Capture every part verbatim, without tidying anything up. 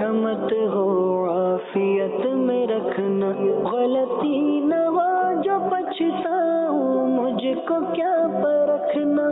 سلامت ہو عافیت میں رکھنا، غلطی نہ ہو جو پچھتاؤں مجھ کو کیا پرکھنا۔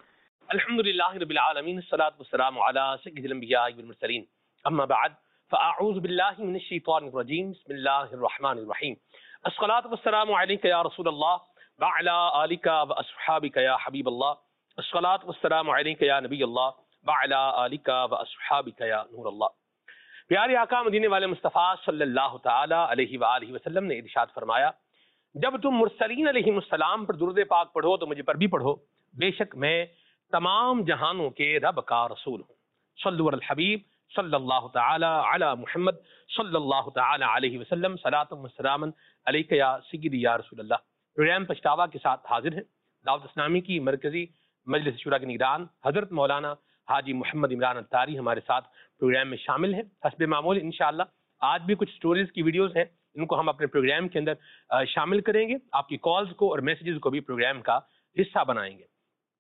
الحمدللہ رب العالمین، الصلاۃ والسلام علی سید الانبیاء والمرسلین، اما بعد فاعوذ باللہ من الشیطان الرجیم، بسم اللہ الرحمن الرحیم۔ الصلاۃ والسلام علیک یا رسول اللہ وعلی آلک واصحابک یا حبیب اللہ، الصلاۃ والسلام علیک یا نبی اللہ وعلی آلک واصحابک یا نور اللہ۔ پیارے آقا مدینے والے مصطفیٰ صلی اللہ تعالی علیہ وآلہ وسلم نے ارشاد فرمایا، جب تم مرسلین علیہ السلام پر درود پاک پڑھو تو مجھ پر بھی پڑھو، بے شک میں تمام جہانوں کے رب کا رسول ہوں۔ صلو علی الحبیب صلی اللہ تعالی علی محمد صلی اللہ تعالی علیہ وسلم، صلاۃ و سلام علیک یا سیدی یا رسول اللہ۔ پروگرام پچھتاوا کے ساتھ حاضر ہیں دعوت اسلامی کی مرکزی مجلس شورا کے نگران حضرت مولانا حاجی محمد عمران اتاری ہمارے ساتھ پروگرام میں شامل ہیں۔ حسب معمول انشاءاللہ آج بھی کچھ سٹوریز کی ویڈیوز ہیں، ان کو ہم اپنے پروگرام کے اندر شامل کریں گے، آپ کی کالز کو اور میسیجز کو بھی پروگرام کا حصہ بنائیں گے۔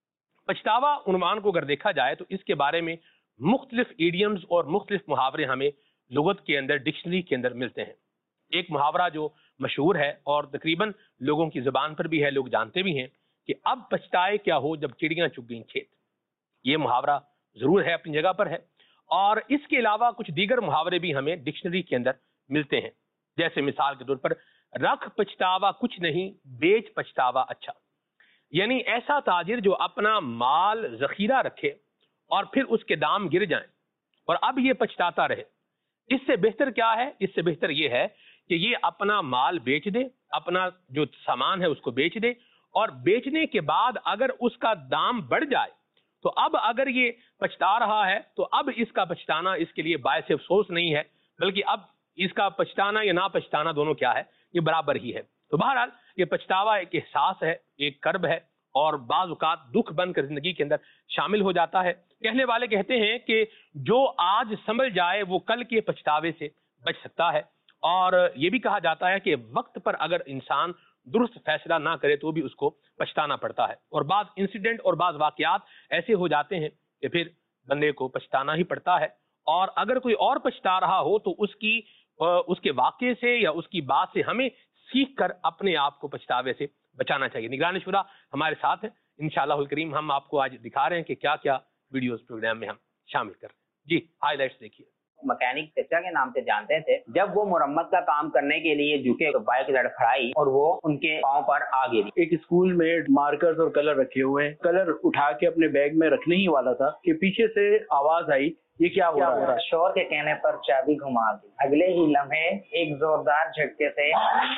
پچھتاوا عنوان کو اگر دیکھا جائے تو اس کے بارے میں مختلف ایڈیمز اور مختلف محاورے ہمیں لغت کے اندر ڈکشنری کے اندر ملتے ہیں۔ ایک محاورہ جو مشہور ہے اور تقریباً لوگوں کی زبان پر بھی ہے، لوگ جانتے بھی ہیں کہ اب پچھتائے کیا ہو جب چڑیاں چگ گئیں کھیت۔ یہ محاورہ ضرور ہے، اپنی جگہ پر ہے، اور اس کے علاوہ کچھ دیگر محاورے بھی ہمیں ڈکشنری کے اندر ملتے ہیں، جیسے مثال کے طور پر رکھ پچھتاوا کچھ نہیں، بیچ پچھتاوا اچھا۔ یعنی ایسا تاجر جو اپنا مال ذخیرہ رکھے اور پھر اس کے دام گر جائیں اور اب یہ پچھتاتا رہے، اس سے بہتر کیا ہے؟ اس سے بہتر یہ ہے کہ یہ اپنا مال بیچ دے، اپنا جو سامان ہے اس کو بیچ دے، اور بیچنے کے بعد اگر اس کا دام بڑھ جائے تو اب اگر یہ پچھتا رہا ہے تو اب اس کا پچھتانا اس کے لیے باعث افسوس نہیں ہے، بلکہ اب اس کا پچھتانا یا نہ پچھتانا دونوں کیا ہے؟ یہ برابر ہی ہے۔ تو بہرحال یہ پچھتاوا ایک احساس ہے، ایک کرب ہے، اور بعض اوقات دکھ بن کر زندگی کے اندر شامل ہو جاتا ہے۔ کہنے والے کہتے ہیں کہ جو آج سنبھل جائے وہ کل کے پچھتاوے سے بچ سکتا ہے، اور یہ بھی کہا جاتا ہے کہ وقت پر اگر انسان درست فیصلہ نہ کرے تو بھی اس کو پچھتانا پڑتا ہے، اور بعض انسیڈنٹ اور بعض واقعات ایسے ہو جاتے ہیں کہ پھر بندے کو پچھتانا ہی پڑتا ہے، اور اگر کوئی اور پچھتا رہا ہو تو اس کی اس کے واقعے سے یا اس کی بات سے ہمیں سیکھ کر اپنے آپ کو پچھتاوے سے بچانا چاہیے۔ نگران شورا ہمارے ساتھ ہیں، انشاءاللہ الکریم ہم آپ کو آج دکھا رہے ہیں کہ کیا کیا ویڈیوز پروگرام میں ہم شامل کر رہے ہیں۔ جی ہائی لائٹس دیکھیے۔ مکینک چچا کے نام سے جانتے تھے، جب وہ مرمت کا کام کرنے کے لیے جھکے تو بائک لڑکھڑائی اور وہ ان کے پاؤں پر آ گری۔ ایک اسکول میں مارکرز اور کلر رکھے ہوئے ہیں، کلر اٹھا کے اپنے بیگ میں رکھنے ہی والا تھا کہ پیچھے سے آواز آئی، یہ کیا ہو رہا ہے؟ شور کے کہنے پر چابی گھما دی، اگلے ہی لمحے ایک زوردار جھٹکے سے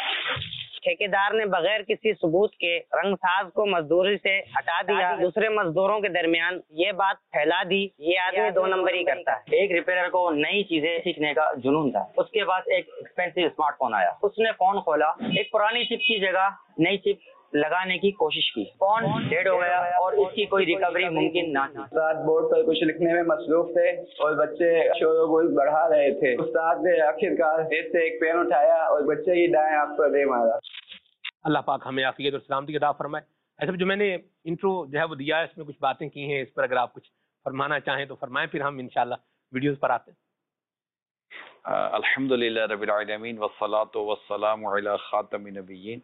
ٹھیکیدار نے بغیر کسی ثبوت کے رنگ ساز کو مزدوری سے ہٹا دیا، دوسرے مزدوروں کے درمیان یہ بات پھیلا دی یہ آدمی دو نمبر ہی کرتا ہے۔ ایک ریپیرر کو نئی چیزیں سیکھنے کا جنون تھا، اس کے پاس ایک ایکسپینسو اسمارٹ فون آیا، اس نے فون کھولا، ایک پرانی چپ کی جگہ نئی چپ لگانے کی کوشش کی، فون ڈیڈ ہو گیا اور اس کی کوئی ریکوری ممکن نہ تھی۔ استاد بورڈ پر کچھ لکھنے میں مصروف تھے اور بچے شور و گل بڑھا رہے تھے۔ استاد نے آخرکار ایک سے ایک پین اٹھایا اور بچے کی دائیں آنکھ پر دے مارا۔ اللہ پاک ہمیں عافیت اور سلامتی عطا فرمائے۔ ایسا جو میں نے انٹرو جو ہے وہ دیا ہے، اس میں کچھ باتیں کی ہیں، اس پر اگر آپ کچھ فرمانا چاہیں تو فرمائیں، پھر ہم انشاءاللہ ویڈیوز پر آتے ہیں۔ الحمدللہ رب العالمین والصلاة والسلام علی خاتم النبیین۔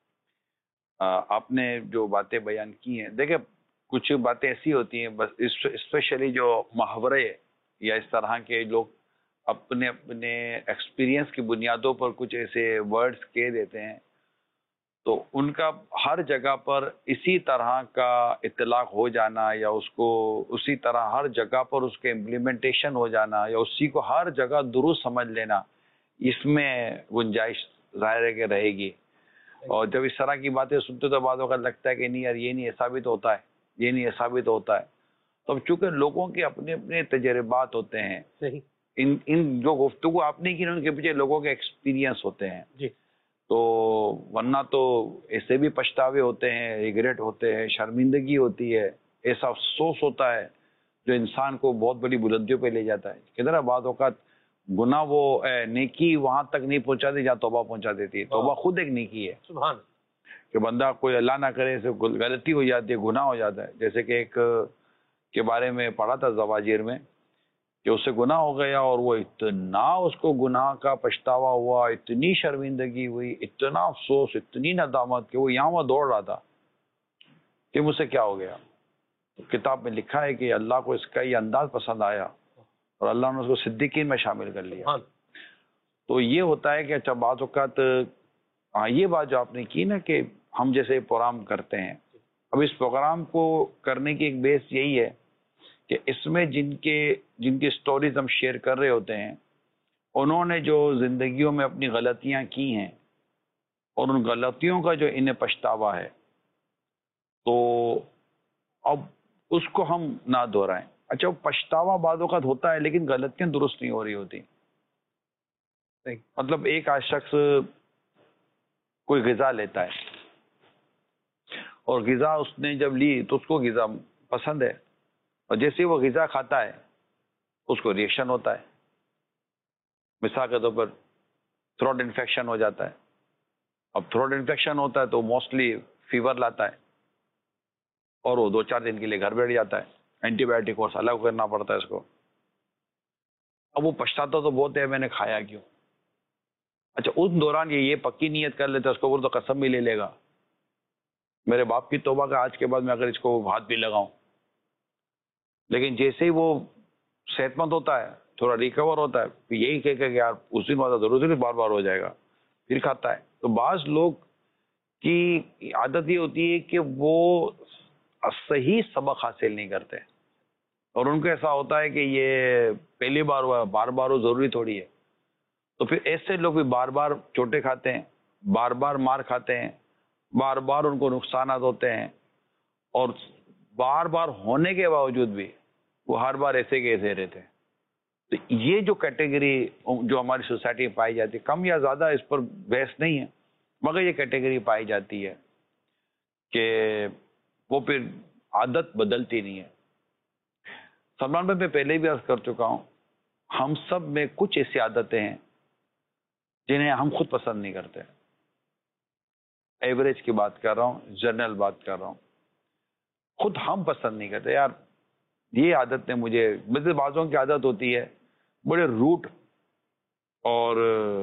آپ نے جو باتیں بیان کی ہیں، دیکھیں کچھ باتیں ایسی ہوتی ہیں، بس اسپیشلی جو محاورے یا اس طرح کے لوگ اپنے اپنے ایکسپیرینس کی بنیادوں پر کچھ ایسے ورڈز کہہ دیتے ہیں، تو ان کا ہر جگہ پر اسی طرح کا اطلاق ہو جانا یا اس کو اسی طرح ہر جگہ پر اس کے امپلیمنٹیشن ہو جانا یا اسی کو ہر جگہ درست سمجھ لینا، اس میں گنجائش ظاہر ہے کہ رہے گی۔ اور جب اس طرح کی باتیں سنتے تو بعض اوقات لگتا ہے کہ نہیں یار یہ نہیں ایسا بھی تو ہوتا ہے، یہ نہیں ایسا بھی تو ہوتا ہے۔ تو اب چونکہ لوگوں کے اپنے اپنے تجربات ہوتے ہیں، ان ان جو گفتگو آپ نے کی ان کے پیچھے لوگوں کے ایکسپیرینس ہوتے ہیں، جی تو ورنہ تو ایسے بھی پچھتاوے ہوتے ہیں، ریگریٹ ہوتے ہیں، شرمندگی ہوتی ہے، ایسا افسوس ہوتا ہے جو انسان کو بہت بڑی بلندیوں پہ لے جاتا ہے۔ کدھر بعض اوقات گناہ وہ نیکی وہاں تک نہیں پہنچاتی جہاں توبہ پہنچا دیتی ہے۔ توبہ خود ایک نیکی ہے، سبحان کہ بندہ کوئی اللہ نہ کرے سے غلطی ہو جاتی ہے، گناہ ہو جاتا ہے۔ جیسے کہ ایک کے بارے میں پڑھا تھا زواجر میں کہ اسے گناہ ہو گیا اور وہ اتنا اس کو گناہ کا پچھتاوا ہوا، اتنی شرمندگی ہوئی، اتنا افسوس، اتنی ندامت کہ وہ یہاں وہاں دوڑ رہا تھا کہ مجھ سے کیا ہو گیا. کتاب میں لکھا ہے کہ اللہ کو اس کا یہ انداز پسند آیا اور اللہ نے اس کو صدیقین میں شامل کر لیا. تو یہ ہوتا ہے کہ اچھا بعض اوقات ہاں یہ بات جو آپ نے کی نا کہ ہم جیسے پروگرام کرتے ہیں، اب اس پروگرام کو کرنے کی ایک بیس یہی ہے کہ اس میں جن کے جن کی سٹوریز ہم شیئر کر رہے ہوتے ہیں، انہوں نے جو زندگیوں میں اپنی غلطیاں کی ہیں اور ان غلطیوں کا جو انہیں پچھتاوا ہے، تو اب اس کو ہم نہ دہرائیں. اچھا وہ پچھتاوا بعض اوقات ہوتا ہے لیکن غلطیاں درست نہیں ہو رہی ہوتی. مطلب ایک آج شخص کوئی غذا لیتا ہے اور غذا اس نے جب لی تو اس کو غذا پسند ہے، اور جیسے وہ غذا کھاتا ہے اس کو ریئیکشن ہوتا ہے. مثال کے طور پر تھروٹ انفیکشن ہو جاتا ہے. اب تھروٹ انفیکشن ہوتا ہے تو موسٹلی فیور لاتا ہے اور وہ دو چار دن کے لیے گھر بیٹھ جاتا ہے. اینٹی بایوٹک کورس الگ کرنا پڑتا ہے اس کو. اب وہ پچھتاتا تو بہت ہے میں نے کھایا کیوں. اچھا اس دوران یہ یہ پکی نیت کر لیتا ہے، اس کو بول تو قسم بھی لے لے گا میرے باپ کی توبہ کا آج کے بعد میں اگر اس کو ہاتھ بھی لگاؤں. لیکن جیسے ہی وہ صحت مند ہوتا ہے، تھوڑا ریکور ہوتا ہے، پھر یہی کہہ کہ یار اس دن بعد ضرورت نہیں بار بار ہو جائے گا، پھر کھاتا ہے. تو بعض لوگ کی عادت یہ ہوتی ہے کہ وہ صحیح سبق حاصل نہیں کرتے اور ان کو ایسا ہوتا ہے کہ یہ پہلی بار ہوا، بار بار وہ ضروری تھوڑی ہے. تو پھر ایسے لوگ بھی بار بار چوٹیں کھاتے ہیں، بار بار مار کھاتے ہیں، بار بار ان کو نقصانات ہوتے ہیں، اور بار بار ہونے کے باوجود بھی وہ ہر بار ایسے کے ایسے رہتے ہیں. تو یہ جو کیٹیگری جو ہماری سوسائٹی میں پائی جاتی ہے، کم یا زیادہ اس پر بحث نہیں ہے، مگر یہ کیٹیگری پائی جاتی ہے کہ وہ پھر عادت بدلتی نہیں ہے. سلمان بھائی میں پہلے بھی عرض کر چکا ہوں، ہم سب میں کچھ ایسی عادتیں ہیں جنہیں ہم خود پسند نہیں کرتے. ایوریج کی بات کر رہا ہوں، جنرل بات کر رہا ہوں. خود ہم پسند نہیں کرتے. یار یہ عادت نے مجھے، مجھے بعضوں کی عادت ہوتی ہے بڑے روٹ اور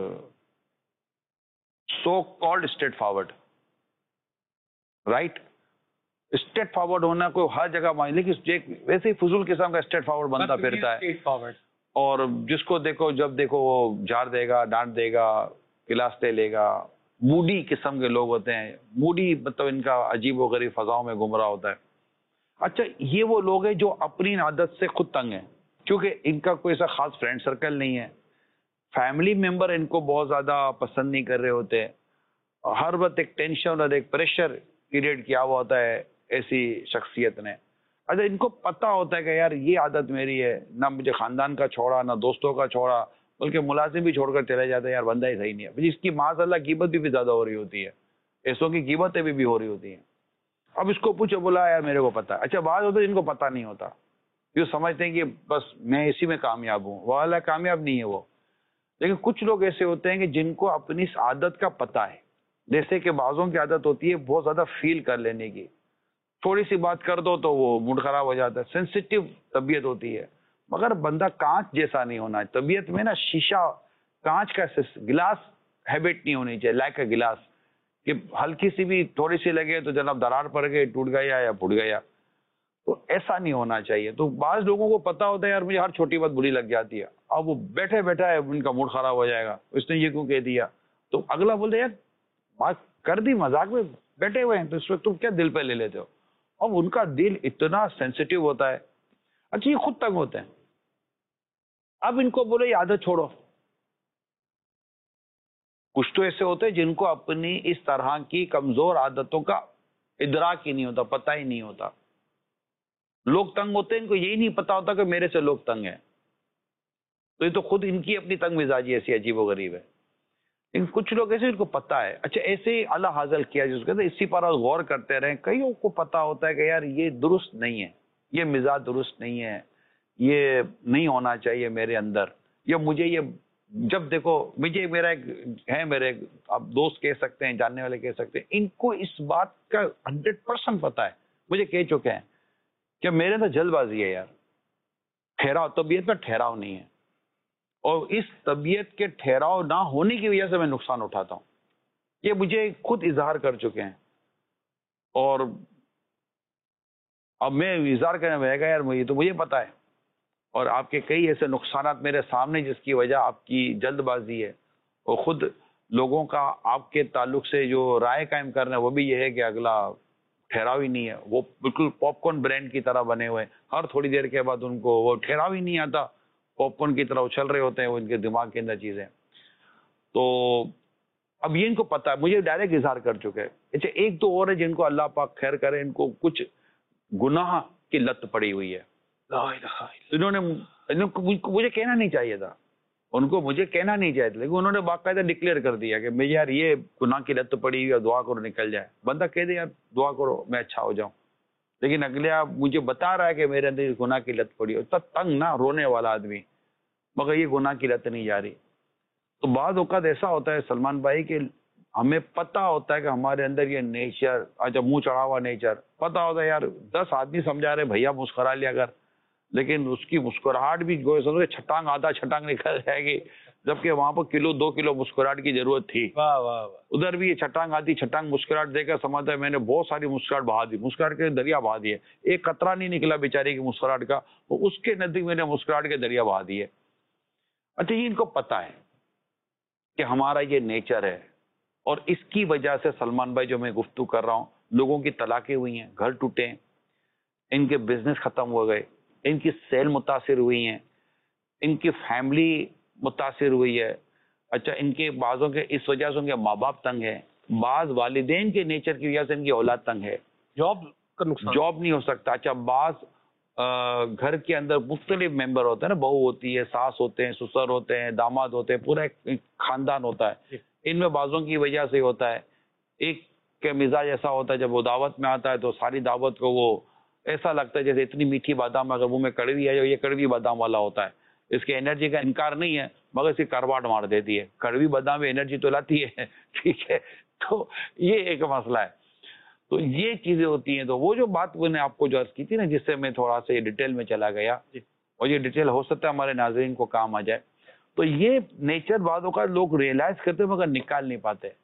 so called straight forward, right. Straight forward ہونا کوئی ہر جگہ مان، لیکن ویسے ہی فضول قسم کا اسٹریٹ فارورڈ بنتا پھرتا ہے، اور جس کو دیکھو جب دیکھو وہ جھاڑ دے گا، ڈانٹ دے گا، کلاس دے لے گا. موڈی قسم کے لوگ ہوتے ہیں. موڈی مطلب ان کا عجیب و غریب فضاؤں میں گھوم رہا ہوتا ہے. اچھا یہ وہ لوگ ہیں جو اپنی عادت سے خود تنگ ہیں، کیونکہ ان کا کوئی ایسا خاص فرینڈ سرکل نہیں ہے، فیملی ممبر ان کو بہت زیادہ پسند نہیں کر رہے ہوتے، ہر وقت ایک ٹینشن اور ایک پریشر کریٹ کیا ہوا ہوتا ہے ایسی شخصیت نے. اچھا ان کو پتہ ہوتا ہے کہ یار یہ عادت میری ہے، نہ مجھے خاندان کا چھوڑا، نہ دوستوں کا چھوڑا، بلکہ ملازم بھی چھوڑ کر چلے جاتے ہیں، یار بندہ ہی صحیح نہیں ہے. اس کی معاذ اللہ قیمت بھی, بھی زیادہ ہو رہی ہوتی ہے، ایسوں کی قیمتیں بھی, بھی ہو رہی ہوتی ہیں. اب اس کو پوچھو، بولا یار میرے کو پتا ہے. اچھا بعض ہوتے ہیں جن کو پتہ نہیں ہوتا، جو سمجھتے ہیں کہ بس میں اسی میں کامیاب ہوں. وہ اللہ کامیاب نہیں ہے وہ. لیکن کچھ لوگ ایسے ہوتے ہیں کہ جن کو اپنی اس عادت کا پتہ ہے. جیسے کہ بعضوں کی عادت ہوتی ہے بہت زیادہ فیل کر لینے کی، تھوڑی سی بات کر دو تو وہ موڈ خراب ہو جاتا ہے. سینسیٹیو طبیعت ہوتی ہے، مگر بندہ کانچ جیسا نہیں ہونا. طبیعت میں نا شیشہ، کانچ کا گلاس ہیبٹ نہیں ہونی چاہیے، لائک اے گلاس، کہ ہلکی سی بھی تھوڑی سی لگے تو جناب درار پڑ گئی، ٹوٹ گیا یا پھٹ گیا. تو ایسا نہیں ہونا چاہیے. تو بعض لوگوں کو پتا ہوتا ہے یار مجھے ہر چھوٹی بات بری لگ جاتی ہے، اب وہ بیٹھے بیٹھا ہے ان کا موڈ خراب ہو جائے گا، اس نے یہ کیوں کہہ دیا. تو اگلا بولتے یار بات کر دی مذاق میں، بیٹھے ہوئے ہیں تو اس وقت تم کیا دل پہ لے لیتے ہو. اب ان کا دل اتنا سینسیٹیو ہوتا ہے. اچھا یہ خود تنگ ہوتے ہیں. اب ان کو بولے یہ عادت چھوڑو. کچھ تو ایسے ہوتے ہیں جن کو اپنی اس طرح کی کمزور عادتوں کا ادراک ہی نہیں ہوتا، پتہ ہی نہیں ہوتا. لوگ تنگ ہوتے ہیں، ان کو یہی نہیں پتا ہوتا کہ میرے سے لوگ تنگ ہیں. تو یہ تو خود ان کی اپنی تنگ مزاجی ایسی عجیب و غریب ہے. لیکن کچھ لوگ ایسے ان کو پتا ہے. اچھا ایسے ہی اللہ حاصل کیا جس کو اسی پر غور کرتے رہیں. کئیوں کو پتا ہوتا ہے کہ یار یہ درست نہیں ہے، یہ مزاج درست نہیں ہے، یہ نہیں ہونا چاہیے میرے اندر. یا مجھے یہ جب دیکھو مجھے میرا ایک ہے، میرے آپ دوست کہہ سکتے ہیں، جاننے والے کہہ سکتے ہیں، ان کو اس بات کا ہنڈریڈ پرسینٹ پتا ہے، مجھے کہہ چکے ہیں کہ میرے اندر جلد بازی ہے یار. ठहराव, तबीयत में ठहराव नहीं है, और इस तबीयत के ठहराव ना होने की वजह से मैं नुकसान उठाता हूँ। ये मुझे खुद इजहार कर चुके हैं, और अब मैं इजहार करने में रहेगा यार, मुझे तो मुझे पता है, और आपके कई ऐसे नुकसानात मेरे सामने जिसकी वजह आपकी जल्दबाजी है, और खुद लोगों का आपके ताल्लुक से जो राय कायम करना है वो भी ये है कि अगला ठहराव ही नहीं है, वो बिल्कुल पॉपकॉर्न ब्रांड की तरह बने हुए, हर थोड़ी देर के बाद उनको वो ठहराव ही नहीं आता, पॉपकॉर्न की तरह उछल रहे होते हैं वो इनके दिमाग के अंदर चीजें। तो अब ये इनको पता है, मुझे डायरेक्ट इजहार कर चुके हैं। अच्छा, एक तो और है जिनको अल्लाह पाक खैर करे, इनको कुछ गुनाह की लत पड़ी हुई है। इन्होंने इनको मुझे कहना नहीं चाहिए था, उनको मुझे कहना नहीं चाहिए था, लेकिन उन्होंने बाकायदा डिक्लेयर कर दिया कि मैं यार ये गुनाह की लत पड़ी हुई है, दुआ करो निकल जाए। बंदा कह दे यार दुआ करो मैं अच्छा हो जाऊं, लेकिन अगले आप मुझे बता रहा है कि मेरे अंदर गुनाह की लत पड़ी है, तब तंग ना रोने वाला आदमी, मगर ये गुनाह की लत नहीं जा रही। तो बाद औकात ऐसा होता है सलमान भाई कि हमें पता होता है कि हमारे अंदर ये नेचर, अच्छा मुंह चढ़ा हुआ नेचर, पता होता है यार दस आदमी समझा रहे भैया मुस्कुरा लिया कर, लेकिन उसकी मुस्कुराहट भी समझो छटांग आधा छटांग निकल जाएगी, जबकि वहां पर किलो दो किलो मुस्कुराहट की जरूरत थी। वाह वाह वाह। उधर भी ये छटांग आधी छटांग मुस्कुराहट देकर समझता है मैंने बहुत सारी मुस्कुराहट बहा दी, मुस्कुराहट के दरिया बहा दिए, एक कतरा नहीं निकला बेचारी की मुस्कुराहट का, तो उसके नजदीक मैंने मुस्कुराहट के दरिया बहा दिए। अच्छा, ये इनको पता है कि हमारा ये नेचर है, और इसकी वजह से सलमान भाई जो मैं गुफ्तगू कर रहा हूँ, लोगों की तलाकें हुई हैं, घर टूटे हैं, इनके बिजनेस खत्म हो गए, इनकी सेल मुतासिर हुई हैं, इनकी फैमिली मुतासिर हुई है। अच्छा, इनके बाजों के इस वजह से उनके माँ बाप तंग है, बाज वालिदैन के नेचर की वजह से इनकी औलाद तंग है, जॉब का नुकसान, जॉब नहीं हो सकता। अच्छा, बाज घर के अंदर मुख्तलिफ मेंबर होते हैं ना, बहू होती है, सास होते हैं, ससुर होते हैं, दामाद होते हैं, पूरा एक खानदान होता है, इनमें बाजों की वजह से होता है। एक के मिजाज ऐसा होता है जब वो दावत में आता है तो सारी दावत को वो ऐसा लगता है जैसे इतनी मीठी बादाम अगर मुंह में कड़वी है, ये कड़वी बादाम वाला होता है, इसके एनर्जी का इनकार नहीं है, मगर इसकी करवाट मार देती है। कड़वी बादाम में एनर्जी तो लाती है, ठीक है, तो ये एक मसला है। तो ये चीजें होती हैं। तो वो जो बात मैंने आपको जो अर्ज की थी ना, जिससे मैं थोड़ा सा डिटेल में चला गया, और ये डिटेल हो सकता है हमारे नाजरीन को काम आ जाए, तो ये नेचर बातों का लोग रियलाइज करते मगर निकाल नहीं पाते।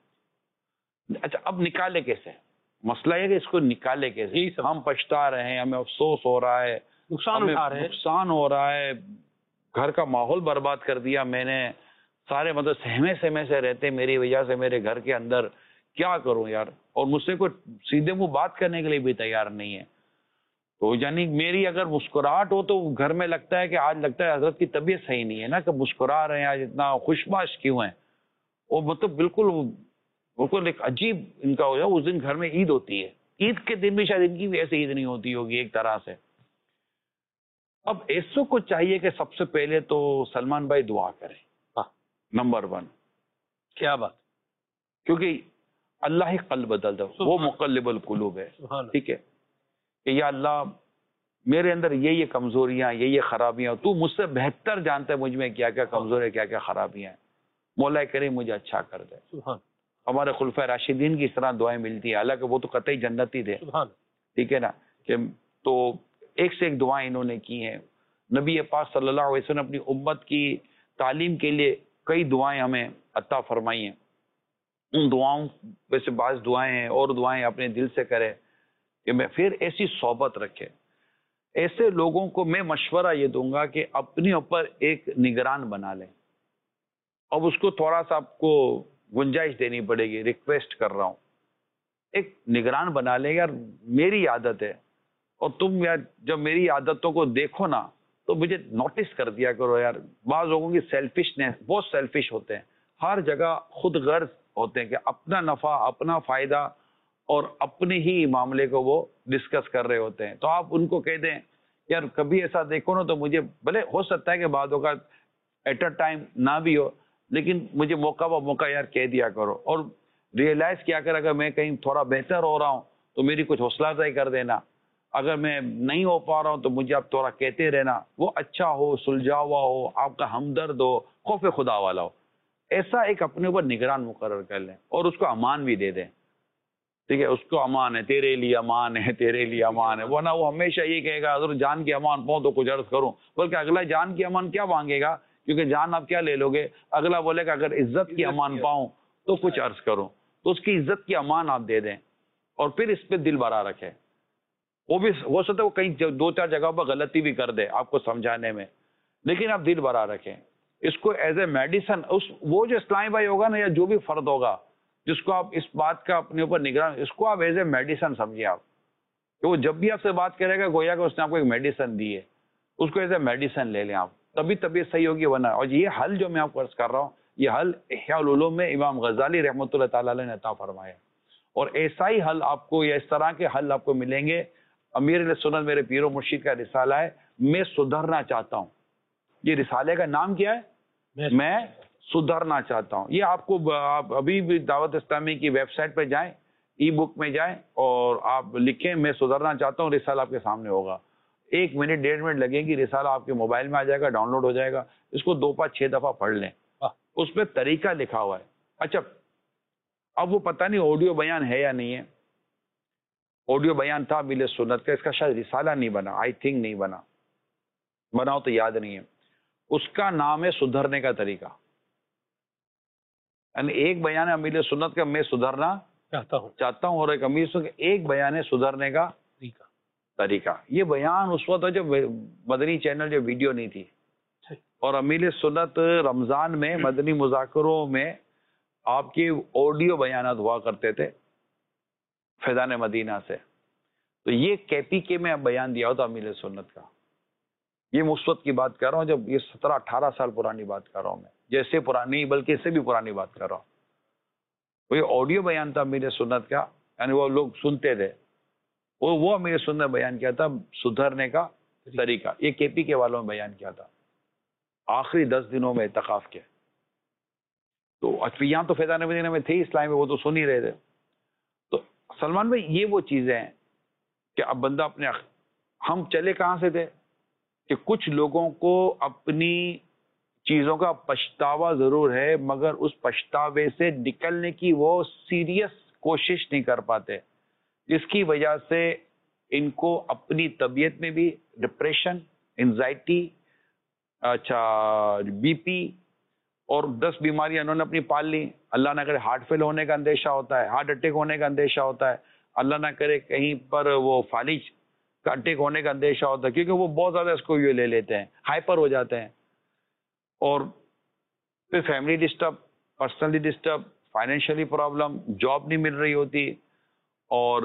अच्छा, अब निकाले कैसे? मसला ये कि इसको निकाले कैसे? हम पछता रहे हैं, हमें अफसोस हो रहा है, नुकसान उठा रहे हैं, नुकसान हो रहा है, घर का माहौल बर्बाद कर दिया मैंने, सारे मतलब सहमे सहमे से रहते मेरी वजह से मेरे घर के अंदर, क्या करूं यार? और मुझसे कोई सीधे मुंह बात करने के लिए भी तैयार नहीं है। तो यानी मेरी अगर मुस्कुराहट हो तो घर में लगता है कि आज लगता है हजरत की तबीयत सही नहीं है ना, कि मुस्कुरा रहे हैं आज, इतना खुशबाश क्यों है? और मतलब बिल्कुल बिल्कुल एक अजीब इनका हो जाए। उस दिन घर में ईद होती है, ईद के दिन भी शायद इनकी भी ऐसे ईद नहीं होती होगी एक तरह से। अब ऐसो को चाहिए कि सबसे पहले तो सलमान भाई दुआ करें, नंबर वन। क्या बात, क्योंकि अल्लाह ही कल्ब बदल दो, वो मुकल्लिबुल कुलूब है, ठीक है, कि या अल्लाह मेरे अंदर ये ये कमजोरियां, ये ये खराबियां, तू मुझसे बेहतर जानता है मुझ में क्या क्या कमजोरी, क्या क्या खराबियां हैं, मौला करीम मुझे अच्छा कर दे। हमारे खुलफा राशिदीन की इस तरह दुआएं मिलती है, हालांकि वो तो कतई जन्नती थे, ठीक है ना, कि तो एक से एक दुआएं इन्होंने की हैं। नबी पाक सल्लल्लाहु अलैहि वसल्लम अपनी उम्मत की तालीम के लिए कई दुआएं हमें अता फरमाई हैं। उन दुआओं वैसे बाज़ दुआएं हैं और दुआएं अपने दिल से करें कि मैं फिर ऐसी सोबत रखे। ऐसे लोगों को मैं मशवरा ये दूंगा कि अपने ऊपर एक निगरान बना लें। अब उसको थोड़ा सा आपको गुंजाइश देनी पड़ेगी, रिक्वेस्ट कर रहा हूं, एक निगरान बना ले। यार मेरी आदत है, और तुम यार जब मेरी आदतों को देखो ना तो मुझे नोटिस कर दिया करो। यार बाज़ लोगों की सेल्फिशनेस, बहुत सेल्फिश होते हैं, हर जगह खुद गर्ज होते हैं कि अपना नफा, अपना फायदा और अपने ही मामले को वो डिस्कस कर रहे होते हैं। तो आप उनको कह दें यार कभी ऐसा देखो ना तो मुझे, भले हो सकता है कि बातों का एट अ टाइम ना भी हो, लेकिन मुझे मौका व मौका यार कह दिया करो, और रियलाइज किया कर अगर मैं कहीं थोड़ा बेहतर हो रहा हूँ तो मेरी कुछ हौसला अफजाई कर देना, अगर मैं नहीं हो पा रहा हूँ तो मुझे आप थोड़ा कहते रहना। वो अच्छा हो, सुलझा हुआ हो, आपका हमदर्द हो, खौफ खुदा वाला हो, ऐसा एक अपने ऊपर निगरान मुकर्रर कर लें और उसको अमान भी दे दें ٹھیک ہے، اس کو امان ہے، تیرے لیے امان ہے، تیرے لیے امان ہے، ورنہ وہ ہمیشہ یہ کہے گا حضرت جان کی امان پاؤں تو کچھ عرض کروں، بلکہ اگلا جان کی امان کیا مانگے گا، کیونکہ جان آپ کیا لے لو گے، اگلا بولے گا اگر عزت کی امان پاؤں تو کچھ عرض کروں، تو اس کی عزت کی امان آپ دے دیں اور پھر اس پہ دل بھرا رکھیں. وہ بھی ہو سکتا ہے وہ کہیں دو چار جگہوں پر غلطی بھی کر دے آپ کو سمجھانے میں، لیکن آپ دل بھرا رکھیں اس کو ایز اے میڈیسن. اس وہ جو اسلامی بھائی ہوگا نا یا جو بھی فرد ہوگا جس کو آپ اس بات کا اپنے اوپر نگران، اس کو آپ ایز اے میڈیسن سمجھیے آپ کہ وہ جب بھی آپ سے بات کرے گا گویا کہ اس نے آپ کو ایک میڈیسن دی ہے، اس کو ایز اے میڈیسن لے لیں آپ، تبھی طبیعت صحیح ہوگی. ورنہ اور یہ حل جو میں آپ کو عرض کر رہا ہوں یہ حل احیاء العلوم میں امام غزالی رحمۃ اللہ تعالی علیہ نے عطا فرمایا، اور ایسا ہی حل آپ کو یا اس طرح کے حل آپ کو ملیں گے. امیر علیہ سنت میرے پیر و مرشید کا رسالہ ہے میں سدھرنا چاہتا ہوں. یہ رسالے کا نام کیا ہے؟ میں سدھرنا چاہتا ہوں. یہ آپ کو آپ ابھی بھی دعوت اسلامی کی ویب سائٹ پہ جائیں، ای بک میں جائیں اور آپ لکھیں میں سدھرنا چاہتا ہوں، رسالہ آپ کے سامنے ہوگا. ایک منٹ ڈیڑھ منٹ لگے گی، رسالہ آپ کے موبائل میں آ جائے گا، ڈاؤن لوڈ ہو جائے گا. اس کو دو پانچ چھ دفعہ پڑھ لیں، اس پہ طریقہ لکھا ہوا ہے. اچھا اب وہ پتہ نہیں آڈیو بیان ہے یا نہیں ہے. آڈیو بیان تھا مل سنت کا، اس کا شاید رسالہ نہیں بنا، آئی تھنک نہیں بنا، بناؤ تو یاد نہیں ہے. اس کا نام ہے سدھرنے کا طریقہ. یعنی ایک بیان ہے امیر سنت کا میں سدھرنا چاہتا ہوں چاہتا ہوں اور ایک امیر سنت کا ایک بیان ہے سدھرنے کا طریقہ. طریقہ. یہ بیان اس وقت جب مدنی چینل جو ویڈیو نہیں تھی، اور امیر سنت رمضان میں مدنی مذاکروں میں آپ کی آڈیو بیانات ہوا کرتے تھے فیضان مدینہ سے. تو یہ کیپی کے میں بیان دیا ہوتا امیر سنت کا. یہ مثبت کی بات کر رہا ہوں، جب یہ سترہ اٹھارہ سال پرانی بات کر رہا ہوں میں، جیسے پرانی بلکہ اس سے بھی پرانی بات کر رہا ہوں. وہ یہ آڈیو بیان تھا امیر سنت کا، یعنی وہ لوگ سنتے تھے، وہ وہ امیر سنت نے بیان کیا تھا سدھرنے کا طریقہ. یہ کے پی کے والوں میں بیان کیا تھا آخری دس دنوں میں اعتکاف کے. تو یہاں تو فیضان مدینہ میں تھے اسلام میں، وہ تو سن ہی رہے تھے. تو سلمان بھائی یہ وہ چیزیں ہیں کہ اب بندہ اپنے ہم چلے کہاں سے تھے کہ کچھ لوگوں کو اپنی چیزوں کا پچھتاوا ضرور ہے، مگر اس پچھتاوے سے نکلنے کی وہ سیریس کوشش نہیں کر پاتے، جس کی وجہ سے ان کو اپنی طبیعت میں بھی ڈپریشن، انزائٹی، اچھا بی پی اور دس بیماریاں انہوں نے اپنی پال لی. اللہ نہ کرے ہارٹ فیل ہونے کا اندیشہ ہوتا ہے، ہارٹ اٹیک ہونے کا اندیشہ ہوتا ہے، اللہ نہ کرے کہیں پر وہ فالج کا اٹیک ہونے کا اندیشہ ہوتا ہے، کیونکہ وہ بہت زیادہ اس کو یہ لے لیتے ہیں، ہائپر ہو جاتے ہیں. اور پھر family disturb, personally disturb, financially problem, job نہیں مل رہی ہوتی اور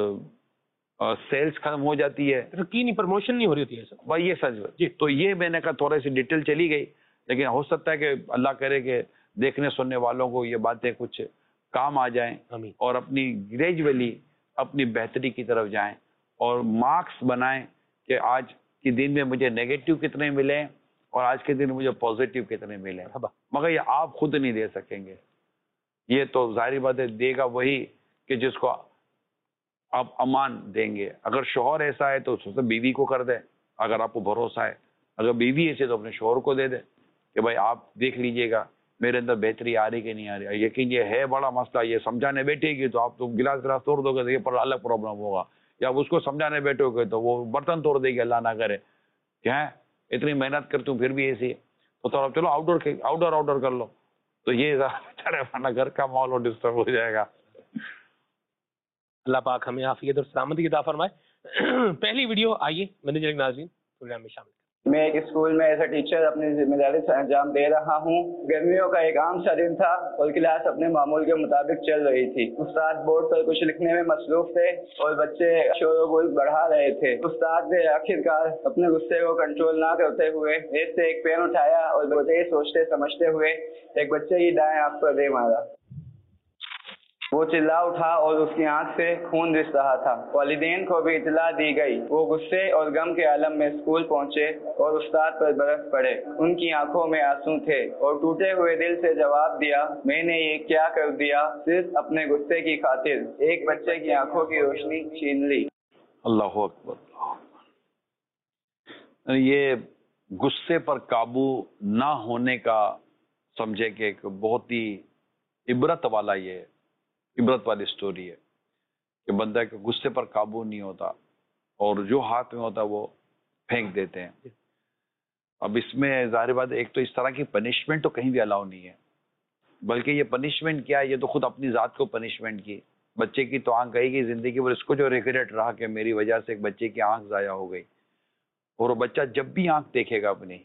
سیلز ختم ہو جاتی ہے، ترقی نہیں، پروموشن نہیں ہو رہی ہوتی ہے سر. بھائی یہ سچ جی. تو یہ میں نے کہا تھوڑا سی ڈیٹیل چلی گئی، لیکن ہو سکتا ہے کہ اللہ کرے کہ دیکھنے سننے والوں کو یہ باتیں کچھ کام آ جائیں آمین. اور اپنی گریجولی اپنی بہتری کی طرف جائیں اور مارکس بنائیں کہ آج کے دن میں مجھے نیگیٹو کتنے ملے اور آج کے دن مجھے پازیٹیو کتنے ملے. مگر یہ آپ خود نہیں دے سکیں گے، یہ تو ظاہری بات ہے دے گا وہی کہ جس کو آپ امان دیں گے. اگر شوہر ایسا ہے تو بیوی کو کر دے، اگر آپ کو بھروسہ ہے. اگر بیوی ایسے تو اپنے شوہر کو دے دے کہ بھائی آپ دیکھ لیجئے گا میرے اندر بہتری آ رہی کہ نہیں آ رہی. یقین یہ ہے بڑا مسئلہ، یہ سمجھانے بیٹھے گی تو آپ تو گلاس گلاس توڑ دو گے تو یہ پر الگ پرابلم ہوگا، یا اس کو سمجھانے بیٹھو گے تو وہ برتن توڑ دے گی اللہ نہ کرے. کیا ہے اتنی محنت کرتی ہوں پھر بھی ایسی ہے، تو تھوڑا چلو outdoor outdoor outdoor کر لو، تو یہ گھر کا ماحول ڈسٹرب ہو جائے گا. اللہ پاک ہمیں عافیت اور سلامتی عطا فرمائے. پہلی ویڈیو آئیے مینیجر ناظرین پروگرام میں شامل. میں ایک اسکول میں ایز اے ٹیچر اپنی ذمہ داری سے انجام دے رہا ہوں. گرمیوں کا ایک عام سا دن تھا اور کلاس اپنے معمول کے مطابق چل رہی تھی. استاد بورڈ پر کچھ لکھنے میں مصروف تھے اور بچے شور و گل بڑھا رہے تھے. استاد نے آخرکار اپنے غصے کو کنٹرول نہ کرتے ہوئے ایک سے ایک پین اٹھایا اور بچے سوچتے سمجھتے ہوئے ایک بچے کی دائیں آنکھ پر دے مارا. وہ چلا اٹھا اور اس کی آنکھ سے خون رس رہا تھا. والدین کو بھی اطلاع دی گئی. وہ غصے اور غم کے عالم میں اسکول پہنچے اور استاد پر برس پڑے. ان کی آنکھوں میں آنسو تھے اور ٹوٹے ہوئے دل سے جواب دیا، میں نے یہ کیا کر دیا، صرف اپنے غصے کی خاطر ایک بچے کی آنکھوں کی روشنی چھین لی. اللہ اکبر. یہ غصے پر قابو نہ ہونے کا سمجھے کہ ایک بہت ہی عبرت والا یہ عبرت والی سٹوری ہے. کہ بندہ کے غصے پر قابو نہیں ہوتا اور جو ہاتھ میں ہوتا وہ پھینک دیتے ہیں. اب اس میں ظاہر بات ایک تو اس طرح کی پنشمنٹ تو کہیں بھی الاؤ نہیں ہے، بلکہ یہ پنشمنٹ کیا ہے، یہ تو خود اپنی ذات کو پنشمنٹ کی. بچے کی تو آنکھ گئی گی زندگی پر، اس کو جو ریگریٹ رہا کہ میری وجہ سے ایک بچے کی آنکھ ضائع ہو گئی. اور وہ بچہ جب بھی آنکھ دیکھے گا اپنی،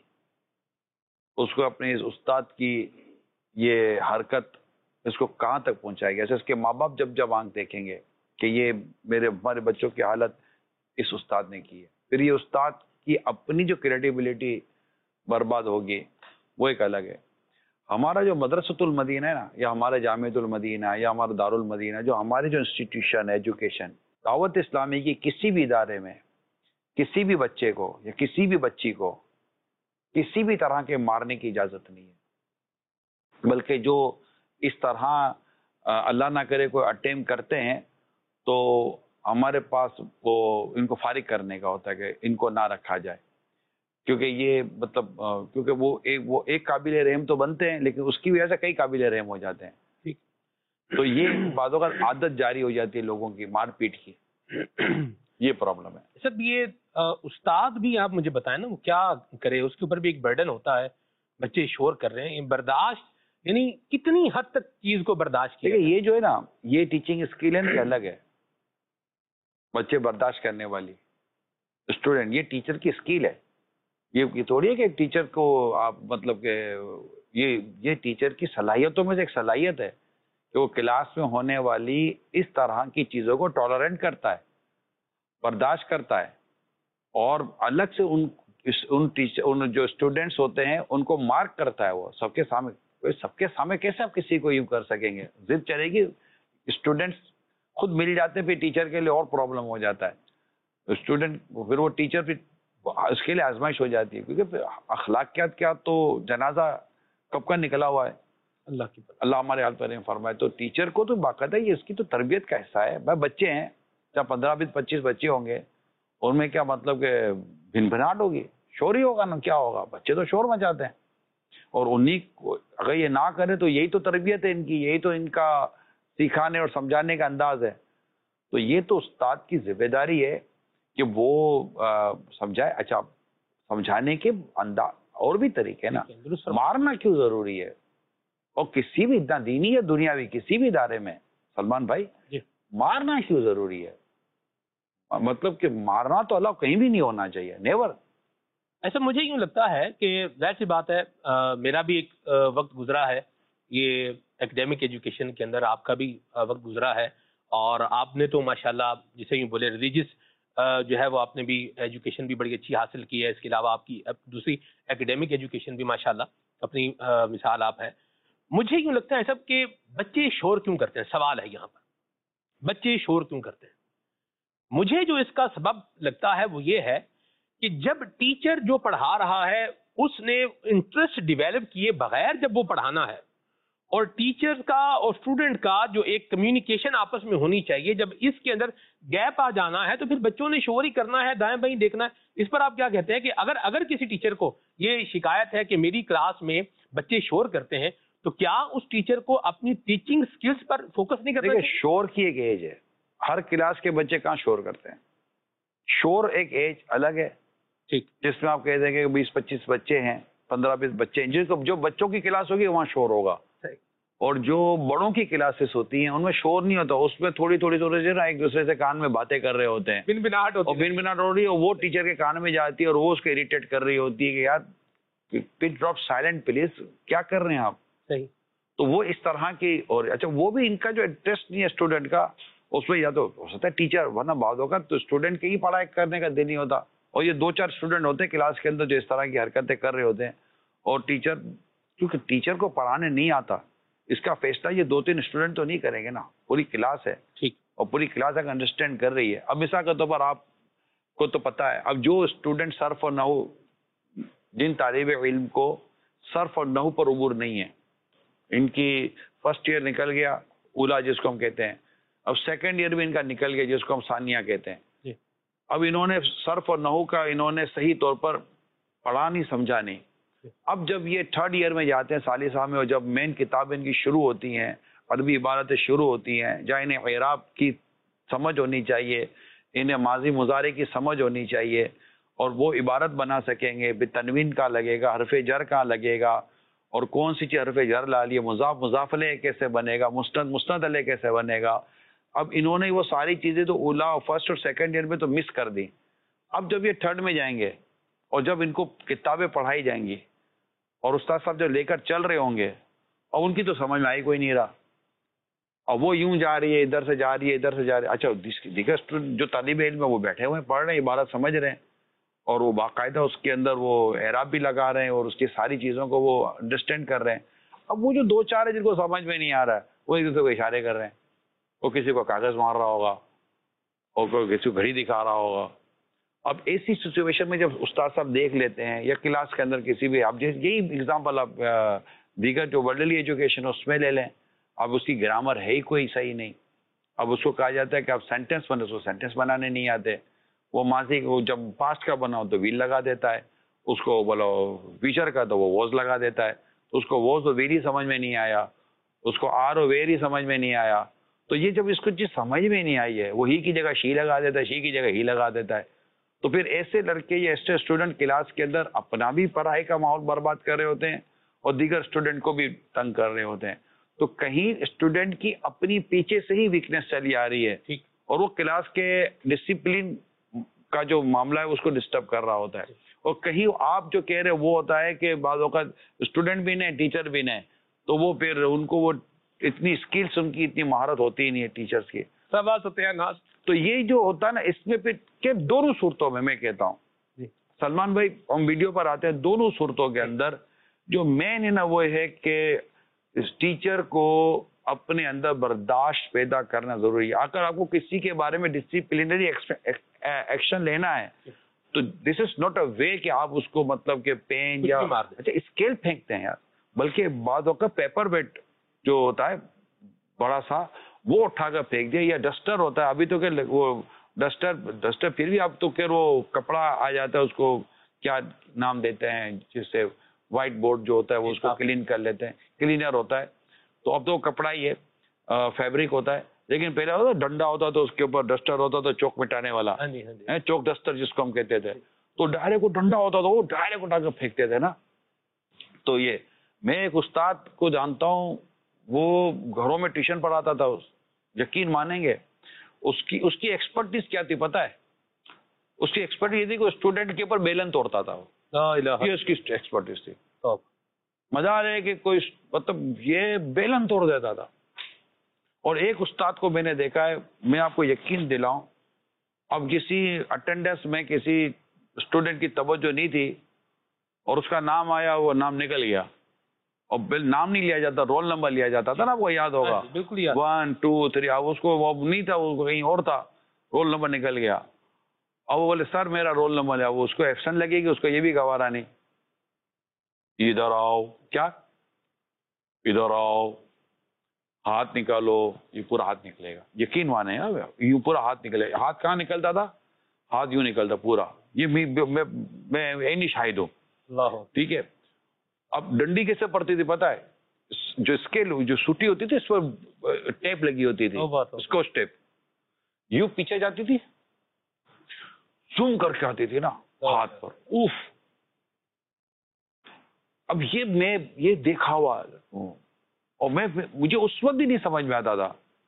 اس کو اپنے اس استاد کی یہ حرکت اس کو کہاں تک پہنچائے گا. ایسے اس کے ماں باپ جب جب آنکھ دیکھیں گے کہ یہ میرے ہمارے بچوں کی حالت اس استاد نے کی ہے، پھر یہ استاد کی اپنی جو کریڈیبلٹی برباد ہوگی وہ ایک الگ ہے. ہمارا جو مدرسۃ المدینہ ہے نا، یا ہمارا جامعۃ المدینہ یا ہمارا دار المدینہ، جو ہماری جو انسٹیٹیوشن ہے ایجوکیشن، دعوت اسلامی کی کسی بھی ادارے میں کسی بھی بچے کو یا کسی بھی بچی کو کسی بھی طرح کے مارنے کی اجازت نہیں ہے. بلکہ جو اس طرح اللہ نہ کرے کوئی اٹیمپ کرتے ہیں تو ہمارے پاس وہ ان کو فارغ کرنے کا ہوتا ہے کہ ان کو نہ رکھا جائے، کیونکہ یہ مطلب کیونکہ وہ ایک وہ ایک قابل رحم تو بنتے ہیں لیکن اس کی وجہ سے کئی قابل رحم ہو جاتے ہیں. ٹھیک، تو یہ بعض اوقات عادت جاری ہو جاتی ہے لوگوں کی مار پیٹ کی. یہ پرابلم ہے. سب یہ استاد بھی آپ مجھے بتائیں نا وہ کیا کرے، اس کے اوپر بھی ایک برڈن ہوتا ہے. بچے شور کر رہے ہیں، برداشت یعنی کتنی حد تک چیز کو برداشت کیا. یہ جو ہے نا یہ ٹیچنگ اسکل ہے نا الگ ہے. بچے برداشت کرنے والی اسٹوڈنٹ یہ ٹیچر کی اسکل ہے. یہ تھوڑی ہے کہ ایک ٹیچر کو آپ مطلب کہ یہ یہ ٹیچر کی صلاحیتوں میں سے ایک صلاحیت ہے کہ وہ کلاس میں ہونے والی اس طرح کی چیزوں کو ٹالرنٹ کرتا ہے، برداشت کرتا ہے، اور الگ سے ان ان ٹیچر ان جو اسٹوڈنٹس ہوتے ہیں ان کو مارک کرتا ہے. وہ سب کے سامنے سب کے سامنے کیسے آپ کسی کو یوں کر سکیں گے؟ ضد چلے گی. اسٹوڈنٹس خود مل جاتے ہیں، پھر ٹیچر کے لیے اور پرابلم ہو جاتا ہے. اسٹوڈنٹ پھر وہ ٹیچر پھر اس کے لیے آزمائش ہو جاتی ہے، کیونکہ اخلاقیات کیا تو جنازہ کب کا نکلا ہوا ہے. اللہ کی اللہ ہمارے حال پر فرمائے. تو ٹیچر کو تو باقاعدہ یہ اس کی تو تربیت کا حصہ ہے. بھائی بچے ہیں، جب پندرہ بیس پچیس بچے ہوں گے ان میں کیا مطلب کہ بھن بھناٹ ہوگی، شور ہی ہوگا نا. کیا ہوگا؟ بچے تو شور مچاتے ہیں. اور انہیں اگر یہ نہ کرے تو یہی تو تربیت ہے ان کی، یہی تو ان کا سکھانے اور سمجھانے کا انداز ہے. تو یہ تو استاد کی ذمہ داری ہے کہ وہ سمجھائے. اچھا، سمجھانے کے انداز اور بھی طریقے نا. مارنا کیوں ضروری ہے؟ اور کسی بھی دینی یا دنیاوی کسی بھی ادارے میں سلمان بھائی مارنا کیوں ضروری ہے؟ مطلب کہ مارنا تو اللہ کہیں بھی نہیں ہونا چاہیے، نیور. ایسا مجھے یوں لگتا ہے کہ ظاہر سی بات ہے، میرا بھی ایک وقت گزرا ہے یہ ایکڈیمک ایجوکیشن کے اندر، آپ کا بھی وقت گزرا ہے، اور آپ نے تو ماشاءاللہ جسے یوں بولے ریلیجس جو ہے وہ آپ نے بھی ایجوکیشن بھی بڑی اچھی حاصل کی ہے. اس کے علاوہ آپ کی دوسری ایکڈیمک ایجوکیشن بھی ماشاءاللہ اپنی مثال آپ ہے. مجھے یوں لگتا ہے سب کہ بچے شور کیوں کرتے ہیں؟ سوال ہے یہاں پر، بچے شور کیوں کرتے ہیں؟ مجھے جو اس کا سبب لگتا ہے وہ یہ ہے کہ جب ٹیچر جو پڑھا رہا ہے اس نے انٹرسٹ ڈیویلپ کیے بغیر جب وہ پڑھانا ہے، اور ٹیچر کا اور اسٹوڈنٹ کا جو ایک کمیونیکیشن آپس میں ہونی چاہیے، جب اس کے اندر گیپ آ جانا ہے تو پھر بچوں نے شور ہی کرنا ہے، دائیں بائیں دیکھنا ہے. اس پر آپ کیا کہتے ہیں کہ اگر اگر کسی ٹیچر کو یہ شکایت ہے کہ میری کلاس میں بچے شور کرتے ہیں تو کیا اس ٹیچر کو اپنی ٹیچنگ سکلز پر فوکس نہیں کرنا چاہیے؟ شور کی ایک ایج ہے، ہر کلاس کے بچے کہاں شور کرتے ہیں. شور ایک ایج الگ ہے، ٹھیک، جس میں آپ کہہ دیں کہ بیس پچیس بچے ہیں، پندرہ بیس بچے ہیں، جن کو جو بچوں کی کلاس ہوگی وہاں شور ہوگا. اور جو بڑوں کی کلاسز ہوتی ہیں ان میں شور نہیں ہوتا، اس میں تھوڑی تھوڑی تھوڑی سی نا ایک دوسرے سے کان میں باتیں کر رہے ہوتے ہیں، بن بناٹ ہوتی ہے، اور بن بناٹ ہو رہی ہے، وہ ٹیچر کے کان میں جاتی ہے اور وہ اس کو اریٹیٹ کر رہی ہوتی ہے کہ یار پن ڈراپ سائلنٹ پلیز، کیا کر رہے ہیں آپ. صحیح. تو وہ اس طرح کی. اور اچھا وہ بھی ان کا جو انٹرسٹ نہیں ہے اسٹوڈنٹ کا، اس میں یا تو ہو سکتا ہے ٹیچر، ورنہ بعض ہوگا تو اسٹوڈنٹ کے ہی پڑھائی کرنے کا دل نہیں ہوتا، اور یہ دو چار اسٹوڈنٹ ہوتے ہیں کلاس کے اندر جو اس طرح کی حرکتیں کر رہے ہوتے ہیں، اور ٹیچر کیونکہ ٹیچر کو پڑھانے نہیں آتا، اس کا فیصلہ یہ دو تین اسٹوڈنٹ تو نہیں کریں گے نا، پوری کلاس ہے. ٹھیک. اور پوری کلاس اگر انڈرسٹینڈ کر رہی ہے. اب مثال کے طور پر آپ کو تو پتا ہے، اب جو اسٹوڈنٹ صرف اور نحو، جن طالب علم کو صرف اور نحو پر عبور نہیں ہے، ان کی فرسٹ ایئر نکل گیا اولا جس کو ہم کہتے ہیں، اب سیکنڈ ایئر بھی ان کا نکل گیا جس کو ہم ثانیہ کہتے ہیں. اب انہوں نے صرف اور نحو کا انہوں نے صحیح طور پر پڑھا نہیں، سمجھا نہیں. اب جب یہ تھرڈ ایئر میں جاتے ہیں ثالثہ میں، اور جب مین کتابیں ان کی شروع ہوتی ہیں، عربی عبارتیں شروع ہوتی ہیں، جہاں انہیں اعراب کی سمجھ ہونی چاہیے، انہیں ماضی مضارع کی سمجھ ہونی چاہیے، اور وہ عبارت بنا سکیں گے بے تنوین کہاں لگے گا، حرف جر کہاں لگے گا، اور کون سی چیز حرف جر لا لیے، مضاف مضاف علیہ کیسے بنے گا، مستند مستند علیہ کیسے بنے گا. اب انہوں نے وہ ساری چیزیں تو اولا فرسٹ اور سیکنڈ ایئر میں تو مس کر دی. اب جب یہ تھرڈ میں جائیں گے اور جب ان کو کتابیں پڑھائی جائیں گی اور استاد صاحب جو لے کر چل رہے ہوں گے اور ان کی تو سمجھ میں آئی کوئی نہیں رہا، اور وہ یوں جا رہی ہے، ادھر سے جا رہی ہے، ادھر سے جا رہی ہے. اچھا دیگر اسٹوڈنٹ جو طالب علم ہے وہ بیٹھے ہوئے ہیں، پڑھ رہے ہیں، عبارت سمجھ رہے ہیں، اور وہ باقاعدہ اس کے اندر وہ اعراب بھی لگا رہے ہیں اور اس کی ساری چیزوں کو وہ انڈرسٹینڈ کر رہے ہیں. اب وہ جو دو چار ہے جن کو سمجھ میں نہیں آ رہا ہے وہ ایک دوسرے کو اشارے کر رہے ہیں، وہ کسی کو کاغذ مار رہا ہوگا اور کوئی کسی کو گھڑی دکھا رہا ہوگا. اب ایسی سچویشن میں جب استاد صاحب دیکھ لیتے ہیں یا کلاس کے اندر کسی بھی، آپ یہی اگزامپل آپ دیگر جو ورلڈلی ایجوکیشن اس میں لے لیں، اب اس کی گرامر ہے ہی کوئی صحیح نہیں. اب اس کو کہا جاتا ہے کہ آپ سینٹینس بنے، اس کو سینٹینس بنانے نہیں آتے. وہ ماضی کو جب پاسٹ کا بناؤ تو ویل لگا دیتا ہے، اس کو بولو فیوچر کا تو وہ ووز لگا دیتا ہے. اس کو ووز و ویری سمجھ میں نہیں آیا، اس کو آر و ویری سمجھ میں نہیں آیا. تو یہ جب اس کو چیز سمجھ میں نہیں آئی ہے، وہ ہی کی جگہ شی لگا دیتا ہے، شی کی جگہ ہی لگا دیتا ہے. تو پھر ایسے لڑکے یا ایسے اسٹوڈنٹ کلاس کے اندر اپنا بھی پڑھائی کا ماحول برباد کر رہے ہوتے ہیں اور دیگر اسٹوڈنٹ کو بھی تنگ کر رہے ہوتے ہیں. تو کہیں اسٹوڈنٹ کی اپنی پیچھے سے ہی ویکنیس چلی آ رہی ہے اور وہ کلاس کے ڈسپلن کا جو معاملہ ہے اس کو ڈسٹرب کر رہا ہوتا ہے. اور کہیں آپ جو کہہ رہے وہ ہوتا ہے کہ بعض اوقات اسٹوڈنٹ بھی نہیں، ٹیچر بھی نہیں، تو وہ پھر ان کو وہ اتنی اسکلس، ان کی اتنی مہارت ہوتی ہی نہیں ہے ٹیچرز کی. تو یہ جو ہوتا ہے نا، اس میں پھر کہ دونوں صورتوں میں میں کہتا ہوں سلمان بھائی، ہم ویڈیو پر آتے ہیں، دونوں صورتوں کے اندر جو مین ہے نا وہ ہے کہ اس ٹیچر کو اپنے اندر برداشت پیدا کرنا ضروری ہے. اگر آپ کو کسی کے بارے میں ڈسپلنری ایکشن لینا ہے تو دس از ناٹ اے وے کہ آپ اس کو مطلب کہ پین یا اچھا اسکیل پھینکتے ہیں یار، بلکہ بعض اوقات پیپر ویٹ جو ہوتا ہے بڑا سا وہ اٹھا کر پھینک دیا، یا ڈسٹر ہوتا ہے. ابھی تو کہ وہ ڈسٹر ڈسٹر پھر بھی آپ تو کہ وہ کپڑا آ جاتا ہے، اس کو کیا نام دیتے ہیں جس سے وائٹ بورڈ جو ہوتا ہے وہ اس کو کلین کر لیتے ہیں، کلینر ہوتا ہے. تو اب تو کپڑا ہی ہے، فیبرک ہوتا ہے. لیکن پہلے ہوتا ڈنڈا ہوتا تو اس کے اوپر ڈسٹر ہوتا تو چوک مٹانے والا، چوک ڈسٹر جس کو ہم کہتے تھے. تو ڈائریکٹ کو ڈنڈا ہوتا تو وہ ڈائریکٹ اٹھا کر پھینکتے تھے نا. تو یہ میں ایک استاد کو جانتا ہوں، وہ گھروں میں ٹیوشن پڑھاتا تھا. یقین مانیں گے اس کی اس کی ایکسپرٹیز کیا تھی پتہ ہے؟ اس کی ایکسپرٹیز یہ تھی کہ اسٹوڈنٹ کے اوپر بیلن توڑتا تھا. یہ اس کی ایکسپرٹیز تھی. مزہ آ رہا ہے کہ کوئی مطلب یہ بیلن توڑ دیتا تھا. اور ایک استاد کو میں نے دیکھا ہے، میں آپ کو یقین دلاؤں، اب کسی اٹینڈنس میں کسی اسٹوڈنٹ کی توجہ نہیں تھی اور اس کا نام آیا، وہ نام نکل گیا، اور بل نام نہیں لیا جاتا، رول نمبر لیا جاتا تھا نا، وہ یاد ہوگا ون ٹو تھری. اب اس کو وہ نہیں تھا، وہ کہیں اور تھا، رول نمبر نکل گیا. اب وہ بولے سر میرا رول نمبر ہے، وہ اس کو ایبسنٹ لگے گی، اس کو یہ بھی گوارا نہیں. ادھر آؤ، کیا ادھر آؤ، ہاتھ نکالو. یہ پورا ہاتھ نکلے گا، یقین مانے یوں پورا ہاتھ نکلے گا. ہاتھ کہاں نکلتا تھا؟ ہاتھ یوں نکلتا پورا. یہ میں نہیں شاہد ہوں، ٹھیک ہے. اب ڈنڈی کیسے پڑتی تھی پتہ ہے؟ جو اسکیل جو سوٹی ہوتی تھی اس پر ٹیپ لگی ہوتی تھی، اسکوچ ٹیپ، یوں پیچھے جاتی تھی، زوم کر کے آتی تھی نا ہاتھ پر. اوف. اب یہ میں یہ دیکھا ہوا اور میں مجھے اس وقت بھی نہیں سمجھ میں آتا تھا،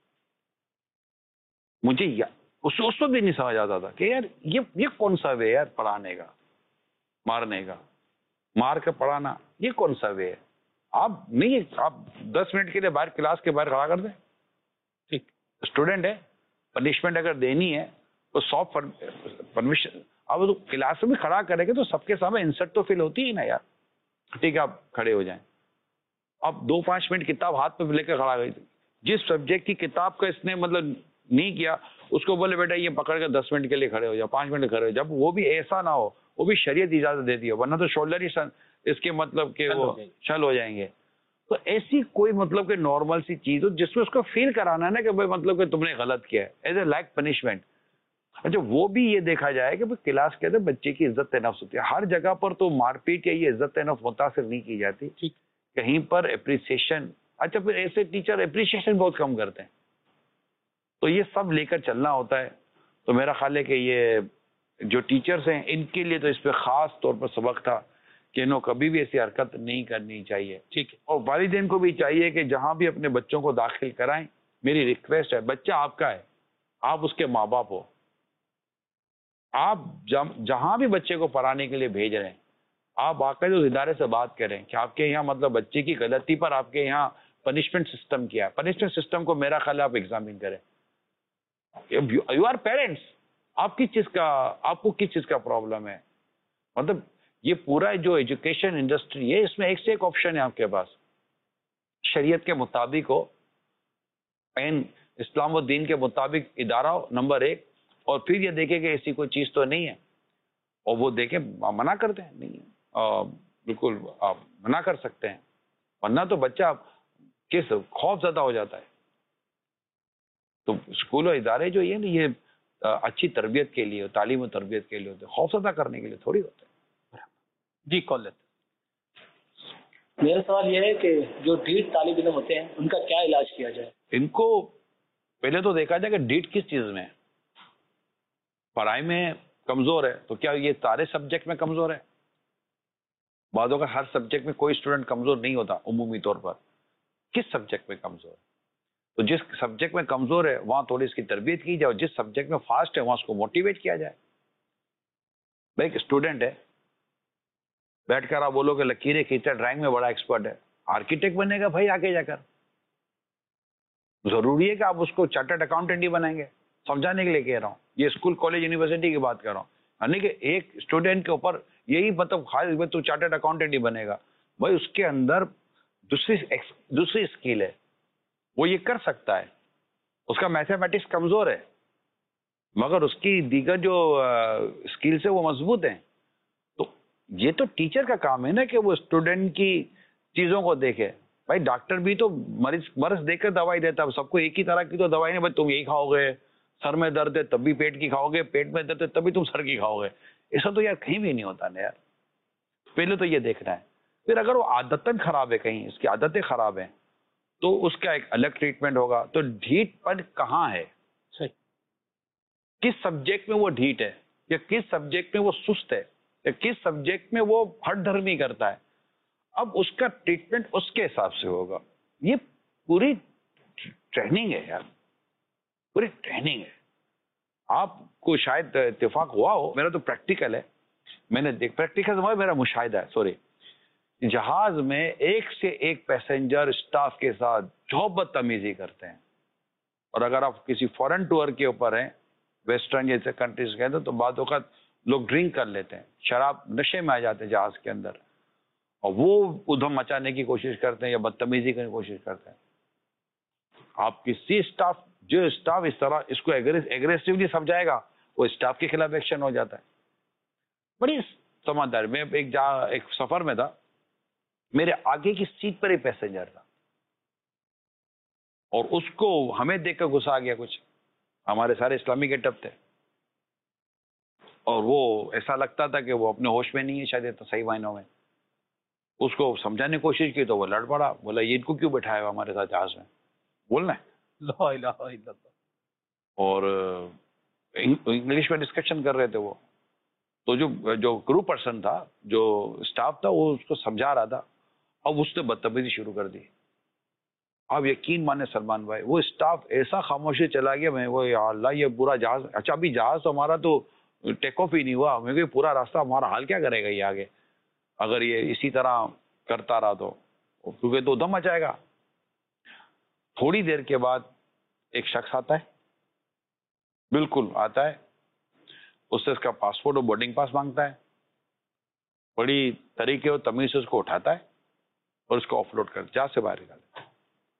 مجھے اس وقت بھی نہیں سمجھ آتا تھا کہ یار یہ یہ کون سا وے ہے یار پڑھانے کا، مارنے کا، مار کے پڑھانا، یہ کون سا وے ہے؟ آپ نہیں، آپ دس منٹ کے لیے باہر کلاس کے باہر کھڑا کر دیں، ٹھیک، اسٹوڈنٹ ہے، پنشمنٹ اگر دینی ہے تو سافٹ پرمیشن، اب تو کلاس میں کھڑا کریں گے تو سب کے سامنے انسلٹ تو فیل ہوتی ہے نا یار. ٹھیک ہے آپ کھڑے ہو جائیں. اب دو پانچ منٹ کتاب ہاتھ پہ لے کے کھڑا گئی، جس سبجیکٹ کی کتاب کا اس نے مطلب نہیں کیا اس کو بولے بیٹا یہ پکڑ کے دس منٹ کے لیے کھڑے ہو جاؤ، پانچ منٹ کھڑے ہو جب وہ بھی ایسا نہ ہو، وہ بھی شریعت اجازت دیتی ہے، ورنہ تو شولڈر ہی اس کے مطلب کہ وہ شل ہو جائیں گے. تو ایسی کوئی مطلب کہ نارمل سی چیز ہو جس میں اس کو فیل کرانا ہے نا کہ بھائی مطلب کہ تم نے غلط کیا ہے، ایز اے لائک پنشمنٹ. اچھا وہ بھی یہ دیکھا جائے کہ کلاس کے اندر بچے کی عزت نفس ہوتی ہے. ہر جگہ پر تو مار پیٹ یا یہ عزت نفس متاثر نہیں کی جاتی، کہیں پر اپریسیشن. اچھا پھر ایسے ٹیچر اپریسیشن بہت کم کرتے ہیں. تو یہ سب لے کر چلنا ہوتا ہے. تو میرا خیال ہے کہ یہ جو ٹیچرز ہیں ان کے لیے تو اس پہ خاص طور پر سبق تھا کہ انہوں کبھی بھی ایسی حرکت نہیں کرنی چاہیے. ٹھیک ہے. اور والدین کو بھی چاہیے کہ جہاں بھی اپنے بچوں کو داخل کرائیں، میری ریکویسٹ ہے، بچہ آپ کا ہے، آپ اس کے ماں باپ ہو. آپ جہاں بھی بچے کو پڑھانے کے لیے بھیج رہے ہیں، آپ باقاعدہ اس ادارے سے بات کریں کہ آپ کے یہاں مطلب بچے کی غلطی پر آپ کے یہاں پنشمنٹ سسٹم کیا ہے. پنشمنٹ سسٹم کو میرا خیال ہے آپ ایگزامن کریں. یو آر پیرنٹس، آپ کس چیز کا آپ کو کس چیز کا پرابلم ہے؟ مطلب یہ پورا جو ایجوکیشن انڈسٹری ہے اس میں ایک سے ایک آپشن ہے آپ کے پاس. شریعت کے مطابق ہو، این اسلام و دین کے مطابق ادارہ ہو نمبر ایک، اور پھر یہ دیکھیں کہ ایسی کوئی چیز تو نہیں ہے اور وہ دیکھیں منع کرتے ہیں. نہیں ہے بالکل آپ منع کر سکتے ہیں، ورنہ تو بچہ کس خوف زدہ ہو جاتا ہے. تو اسکول اور ادارے جو یہ نہیں، یہ اچھی تربیت کے لیے، تعلیم و تربیت کے لیے ہوتے ہیں، خوف زدہ کرنے کے لیے تھوڑی ہوتے ہیں. جی کال لیتے. میرا سوال یہ ہے کہ جو ڈھیٹ طالب علم ہوتے ہیں ان کا کیا علاج کیا جائے؟ ان کو پہلے تو دیکھا جائے کہ ڈیٹ کس چیز میں ہے. پڑھائی میں کمزور ہے تو کیا یہ سارے سبجیکٹ میں کمزور ہے؟ بعضوں کا ہر سبجیکٹ میں کوئی اسٹوڈنٹ کمزور نہیں ہوتا عمومی طور پر. کس سبجیکٹ میں کمزور ہے؟ تو جس سبجیکٹ میں کمزور ہے وہاں تھوڑی اس کی تربیت کی جائے، اور جس سبجیکٹ میں فاسٹ ہے وہاں اس کو موٹیویٹ کیا جائے. بھائی ایک اسٹوڈنٹ ہے، بیٹھ کر آپ بولو کہ لکیریں کھینچتا ڈرائنگ میں بڑا ایکسپرٹ ہے، آرکیٹیکٹ بنے گا بھائی آگے جا کر. ضروری ہے کہ آپ اس کو چارٹرڈ اکاؤنٹنٹ ہی بنائیں گے؟ سمجھانے کے لیے کہہ رہا ہوں، یہ اسکول کالج یونیورسٹی کی بات کر رہا ہوں. یعنی کہ ایک اسٹوڈنٹ کے اوپر یہی مطلب خاص میں تو چارٹرڈ اکاؤنٹنٹ ہی بنے گا. بھائی اس کے اندر دوسری دوسری اسکل ہے، وہ یہ کر سکتا ہے. اس کا میتھمیٹکس کمزور ہے مگر اس کی دیگر جو اسکلس ہے وہ مضبوط ہیں. تو یہ تو ٹیچر کا کام ہے نا کہ وہ اسٹوڈنٹ کی چیزوں کو دیکھے. بھائی ڈاکٹر بھی تو مریض مرض دیکھ کر دوائی دیتا ہے، سب کو ایک ہی طرح کی تو دوائی نہیں. بھائی تم یہی کھاؤ گے، سر میں درد ہے تب بھی پیٹ کی کھاؤ گے، پیٹ میں درد ہے تب بھی تم سر کی کھاؤ گے. ایسا تو یار کہیں بھی نہیں ہوتا نا یار. پہلے تو یہ دیکھنا ہے. پھر اگر وہ عادتاً خراب ہے، کہیں اس کی عادتیں خراب ہیں تو اس کا ایک الگ ٹریٹمنٹ ہوگا. تو ڈھیٹ پن کہاں ہے؟ صحیح. کس سبجیکٹ میں وہ ڈھیٹ ہے، یا کس سبجیکٹ میں وہ سست ہے، یا کس سبجیکٹ میں وہ ہٹ دھرمی کرتا ہے. اب اس کا ٹریٹمنٹ اس کے حساب سے ہوگا. یہ پوری ٹریننگ ہے یار، پوری ٹریننگ ہے. آپ کو شاید اتفاق ہوا ہو، میرا تو پریکٹیکل ہے، میں نے دیکھ پریکٹیکل ہوا میرا مشاہدہ ہے. سوری، جہاز میں ایک سے ایک پیسنجر اسٹاف کے ساتھ جو بدتمیزی کرتے ہیں. اور اگر آپ کسی فورن ٹور کے اوپر ہیں، ویسٹرن جیسے کنٹریز کے اندر، تو بعض اوقات لوگ ڈرنک کر لیتے ہیں، شراب نشے میں آ جاتے ہیں جہاز کے اندر، اور وہ ادھم مچانے کی کوشش کرتے ہیں یا بدتمیزی کرنے کی کوشش کرتے ہیں. آپ کسی اسٹاف جو اسٹاف اس طرح اس کو ایگریسولی سمجھائے گا، وہ اسٹاف کے خلاف ایکشن ہو جاتا ہے. بڑی سمجھدار. میں ایک جہاں ایک سفر میں تھا، میرے آگے کی سیٹ پر ایک پیسنجر تھا اور اس کو ہمیں دیکھ کر غصہ آ گیا. کچھ ہمارے سارے اسلامی گیٹ اپ تھے اور وہ ایسا لگتا تھا کہ وہ اپنے ہوش میں نہیں ہے شاید، تو صحیح معنوں میں. اس کو سمجھانے کی کوشش کی تو وہ لڑ پڑا، بولا یہ ان کو کیوں بٹھایا ہوا ہمارے ساتھ جہاز میں، بولنا ہے. لا الہ الا اللہ. اور انگلش میں ڈسکشن کر رہے تھے وہ. تو جو جو کرو پرسن تھا، جو اسٹاف تھا، وہ اس کو سمجھا رہا تھا. اب اس نے بدتمیزی شروع کر دی. آپ یقین مانے سلمان بھائی، وہ اسٹاف ایسا خاموشی چلا گیا. میں وہ یا اللہ یہ پورا جہاز، اچھا ابھی جہاز تو ہمارا تو ٹیک آف ہی نہیں ہوا، میں کہ پورا راستہ ہمارا حال کیا کرے گا یہ آگے اگر یہ اسی طرح کرتا رہا تو، کیونکہ تو دم مچائے گا. تھوڑی دیر کے بعد ایک شخص آتا ہے، بالکل آتا ہے، اس سے اس کا پاسپورٹ اور بورڈنگ پاس مانگتا ہے. بڑی طریقے اور تمیز سے اس کو اٹھاتا ہے اور اس کو آف لوڈ کر جہاز سے باہر نکالتا ہے.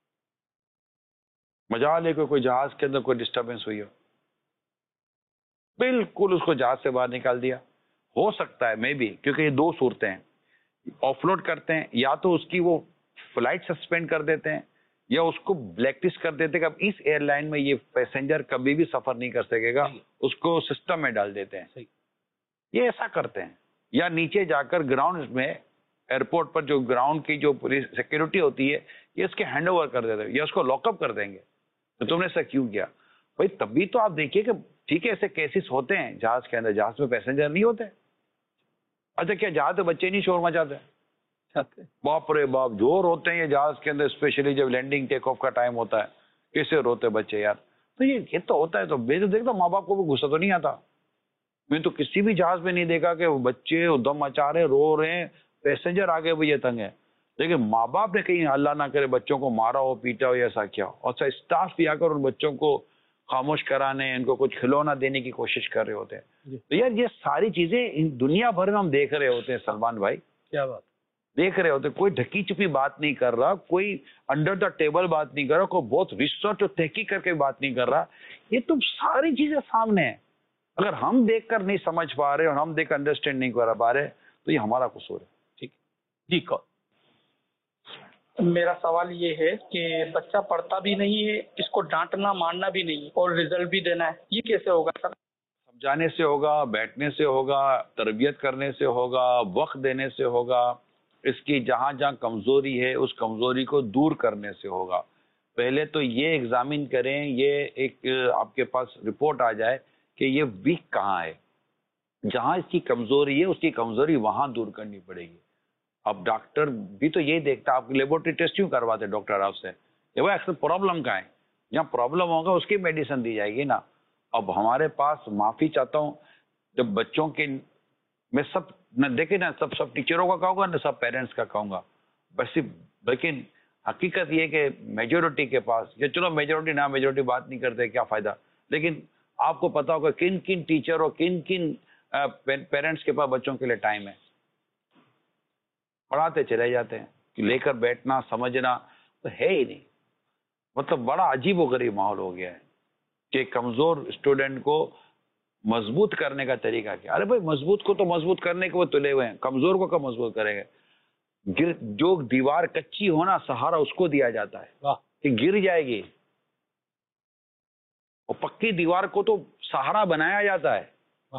مجال ہے کہ کوئی جہاز کے اندر کوئی ڈسٹربنس ہوئی ہو، بالکل اس کو جہاز سے باہر نکال دیا. ہو سکتا ہے میں بھی، کیونکہ یہ دو صورتیں ہیں، آف لوڈ کرتے ہیں یا تو اس کی وہ فلائٹ سسپینڈ کر دیتے ہیں یا اس کو بلیک لسٹ کر دیتے ہیں کہ اب اس ایئر لائن میں یہ پیسنجر کبھی بھی سفر نہیں کر سکے گا، اس کو سسٹم میں ڈال دیتے ہیں. یہ ایسا کرتے ہیں. یا نیچے جا کر گراؤنڈ میں ایئرپورٹ پر جو گراؤنڈ کی جو پولیس سیکورٹی ہوتی ہے، یہ اس کے ہینڈ اوور کر دیتے ہیں یا اس کو لاک اپ کر دیں گے. تو تم نے ایسا کیوں کیا؟ بھائی تبھی تو آپ دیکھیے کہ ٹھیک ہے ایسے کیسز ہوتے ہیں جہاز کے اندر، جہاز میں پیسنجر نہیں ہوتے. اچھا کیا جہاز میں بچے نہیں شور مچاتے؟ باپ رے باپ جو روتے ہیں یہ جہاز کے اندر، اسپیشلی جب لینڈنگ ٹیک آف کا ٹائم ہوتا ہے، کیسے روتے بچے یار. تو یہ یہ تو ہوتا ہے. تو میں تو دیکھتا ماں باپ کو بھی غصہ تو نہیں آتا. میں تو کسی بھی جہاز میں نہیں دیکھا کہ بچے دم مچا رہے رو رہے ہیں، پیسنجر آگے بھی یہ تنگ ہے، لیکن ماں باپ نے کہیں اللہ نہ کرے بچوں کو مارا ہو پیٹا ہو یا ایسا کیا ہو. اور اسٹاف بھی آ کر ان بچوں کو خاموش کرانے، ان کو کچھ کھلونا دینے کی کوشش کر رہے ہوتے ہیں. تو یار یہ ساری چیزیں دنیا بھر میں ہم دیکھ رہے ہوتے ہیں سلمان بھائی. کیا بات دیکھ رہے ہوتے، کوئی ڈھکی چھپی بات نہیں کر رہا، کوئی انڈر دا ٹیبل بات نہیں کر رہا، کوئی بہت ریسرچ اور تحقیق کر کے بات نہیں کر رہا. یہ تو ساری چیزیں سامنے ہیں. اگر ہم دیکھ کر نہیں سمجھ پا رہے اور ہم دیکھ کر انڈرسٹینڈ نہیں کر پا رہے تو یہ ہمارا قصور ہے. ٹھیک جی. کون میرا سوال یہ ہے کہ بچہ پڑھتا بھی نہیں ہے، اس کو ڈانٹنا مارنا بھی نہیں اور رزلٹ بھی دینا ہے، یہ کیسے ہوگا سر؟ سمجھانے سے ہوگا، بیٹھنے سے ہوگا، تربیت کرنے سے ہوگا، وقت دینے سے ہوگا. اس کی جہاں جہاں کمزوری ہے اس کمزوری کو دور کرنے سے ہوگا. پہلے تو یہ ایگزامن کریں، یہ ایک آپ کے پاس رپورٹ آ جائے کہ یہ ویک کہاں ہے. جہاں اس کی کمزوری ہے اس کی کمزوری وہاں دور کرنی پڑے گی. اب ڈاکٹر بھی تو یہ دیکھتا، آپ لیبورٹری ٹیسٹ کیوں کرواتے ڈاکٹر آپ سے؟ یہ وہ اکثر پرابلم کا ہے، جہاں پرابلم ہوگا اس کی میڈیسن دی جائے گی نا. اب ہمارے پاس، معافی چاہتا ہوں، جب بچوں کے، میں سب نہ دیکھیں نا، سب سب ٹیچروں کا کہوں گا نہ سب پیرنٹس کا کہوں گا، بس لیکن حقیقت یہ کہ میجورٹی کے پاس، یا چلو میجورٹی نہ میجورٹی بات نہیں کرتے کیا فائدہ، لیکن آپ کو پتا ہوگا کن کن ٹیچر اور کن کن پیرنٹس کے پاس بچوں کے لیے ٹائم ہے. پڑھاتے چلے جاتے ہیں، کہ لے کر بیٹھنا سمجھنا تو ہے ہی نہیں. مطلب بڑا عجیب و غریب ماحول ہو گیا ہے کہ کمزور اسٹوڈنٹ کو مضبوط کرنے کا طریقہ کیا. ارے بھائی مضبوط کو تو مضبوط کرنے کے وہ تلے ہوئے ہیں، کمزور کو کب مضبوط کریں گے؟ گر جو دیوار کچی ہونا سہارا اس کو دیا جاتا ہے کہ گر جائے گی، اور پکی دیوار کو تو سہارا بنایا جاتا ہے.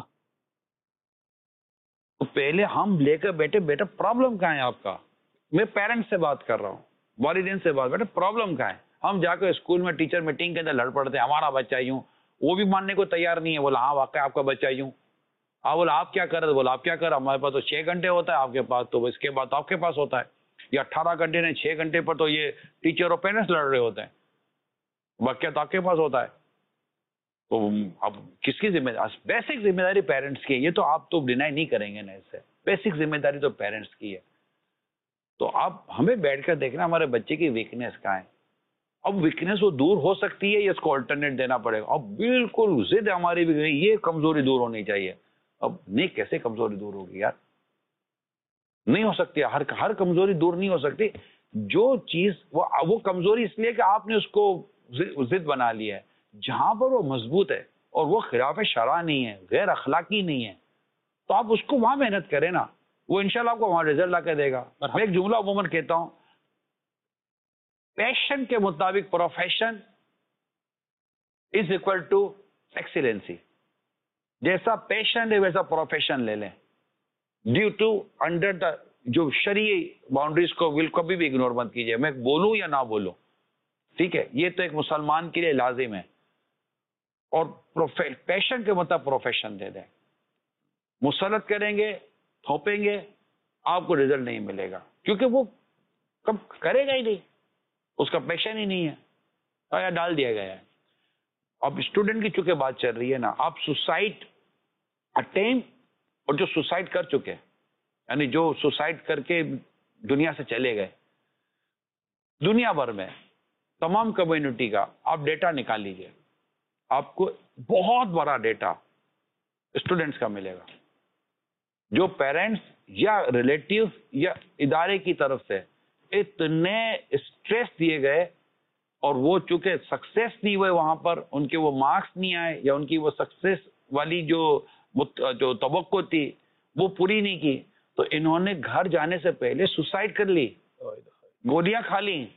تو پہلے ہم لے کر بیٹھے بیٹا پرابلم کہاں ہے آپ کا؟ میں پیرنٹس سے بات کر رہا ہوں، والدین سے بات، بیٹا پرابلم کہاں ہے؟ ہم جا کر اسکول میں ٹیچر میٹنگ کے اندر لڑ پڑتے ہیں، ہمارا بچہ یوں، وہ بھی ماننے کو تیار نہیں ہے. بولا ہاں واقعی آپ کا بچہ یوں. ہاں بولا آپ کیا کر رہے؟ بولا آپ کیا کر رہے؟ ہمارے پاس تو چھ گھنٹے ہوتا ہے، آپ کے پاس تو اس کے بعد آپ کے پاس ہوتا ہے. یا اٹھارہ گھنٹے نے چھ گھنٹے پر تو یہ ٹیچر اور پیرنٹس لڑ رہے ہوتے ہیں، واقعہ تو آپ کے پاس ہوتا ہے. تو اب کس کی ذمہ داری؟ بیسک ذمہ داری پیرنٹس کی ہے. یہ تو آپ تو ڈینائی نہیں کریں گے نا، اس سے بیسک ذمہ داری تو پیرنٹس کی ہے. تو اب ہمیں بیٹھ کر دیکھنا ہمارے بچے کی ویکنیس کہاں ہے. اب ویکنیس وہ دور ہو سکتی ہے یا اس کو آلٹرنیٹ دینا پڑے گا. اب بالکل ضد ہماری بھی یہ کمزوری دور ہونی چاہیے. اب نہیں، کیسے کمزوری دور ہوگی یار؟ نہیں ہو سکتی، ہر ہر کمزوری دور نہیں ہو سکتی. جو چیز وہ وہ کمزوری اس لیے کہ آپ نے اس کو ضد بنا لیا ہے. جہاں پر وہ مضبوط ہے اور وہ خلاف شرع نہیں ہے، غیر اخلاقی نہیں ہے، تو آپ اس کو وہاں محنت کریں نا، وہ انشاءاللہ آپ کو وہاں رزلٹ لا کے دے گا. میں ایک جملہ عموماً کہتا ہوں، پیشن کے مطابق profession is equal to excellency. جیسا پیشن ہے ویسا پروفیشن لے لیں، ڈیو ٹو انڈر دا جو شرعی باؤنڈریز کو will کبھی بھی اگنور مت کیجیے. میں بولوں یا نہ بولوں، ٹھیک ہے، یہ تو ایک مسلمان کے لیے لازم ہے. اور پیشن کے مطابق پروفیشن دے دیں. مسلط کریں گے، تھوپیں گے، آپ کو رزلٹ نہیں ملے گا، کیونکہ وہ کب کرے گا ہی نہیں، اس کا پیشن ہی نہیں ہے، یا ڈال دیا گیا ہے. اب اسٹوڈنٹ کی چونکہ بات چل رہی ہے نا، آپ سوسائڈ اٹیمپ اور جو سوسائڈ کر چکے، یعنی جو سوسائڈ کر کے دنیا سے چلے گئے، دنیا بھر میں تمام کمیونٹی کا آپ ڈیٹا نکال لیجئے، آپ کو بہت بڑا ڈیٹا اسٹوڈنٹس کا ملے گا. جو پیرنٹس یا ریلیٹیو یا ادارے کی طرف سے اتنے اسٹریس دیے گئے اور وہ چونکہ سکسیس نہیں ہوئے، وہاں پر ان کے وہ مارکس نہیں آئے یا ان کی وہ سکسیس والی جو جو توقع تھی وہ پوری نہیں کی، تو انہوں نے گھر جانے سے پہلے سوسائڈ کر لی، گولیاں کھا لی،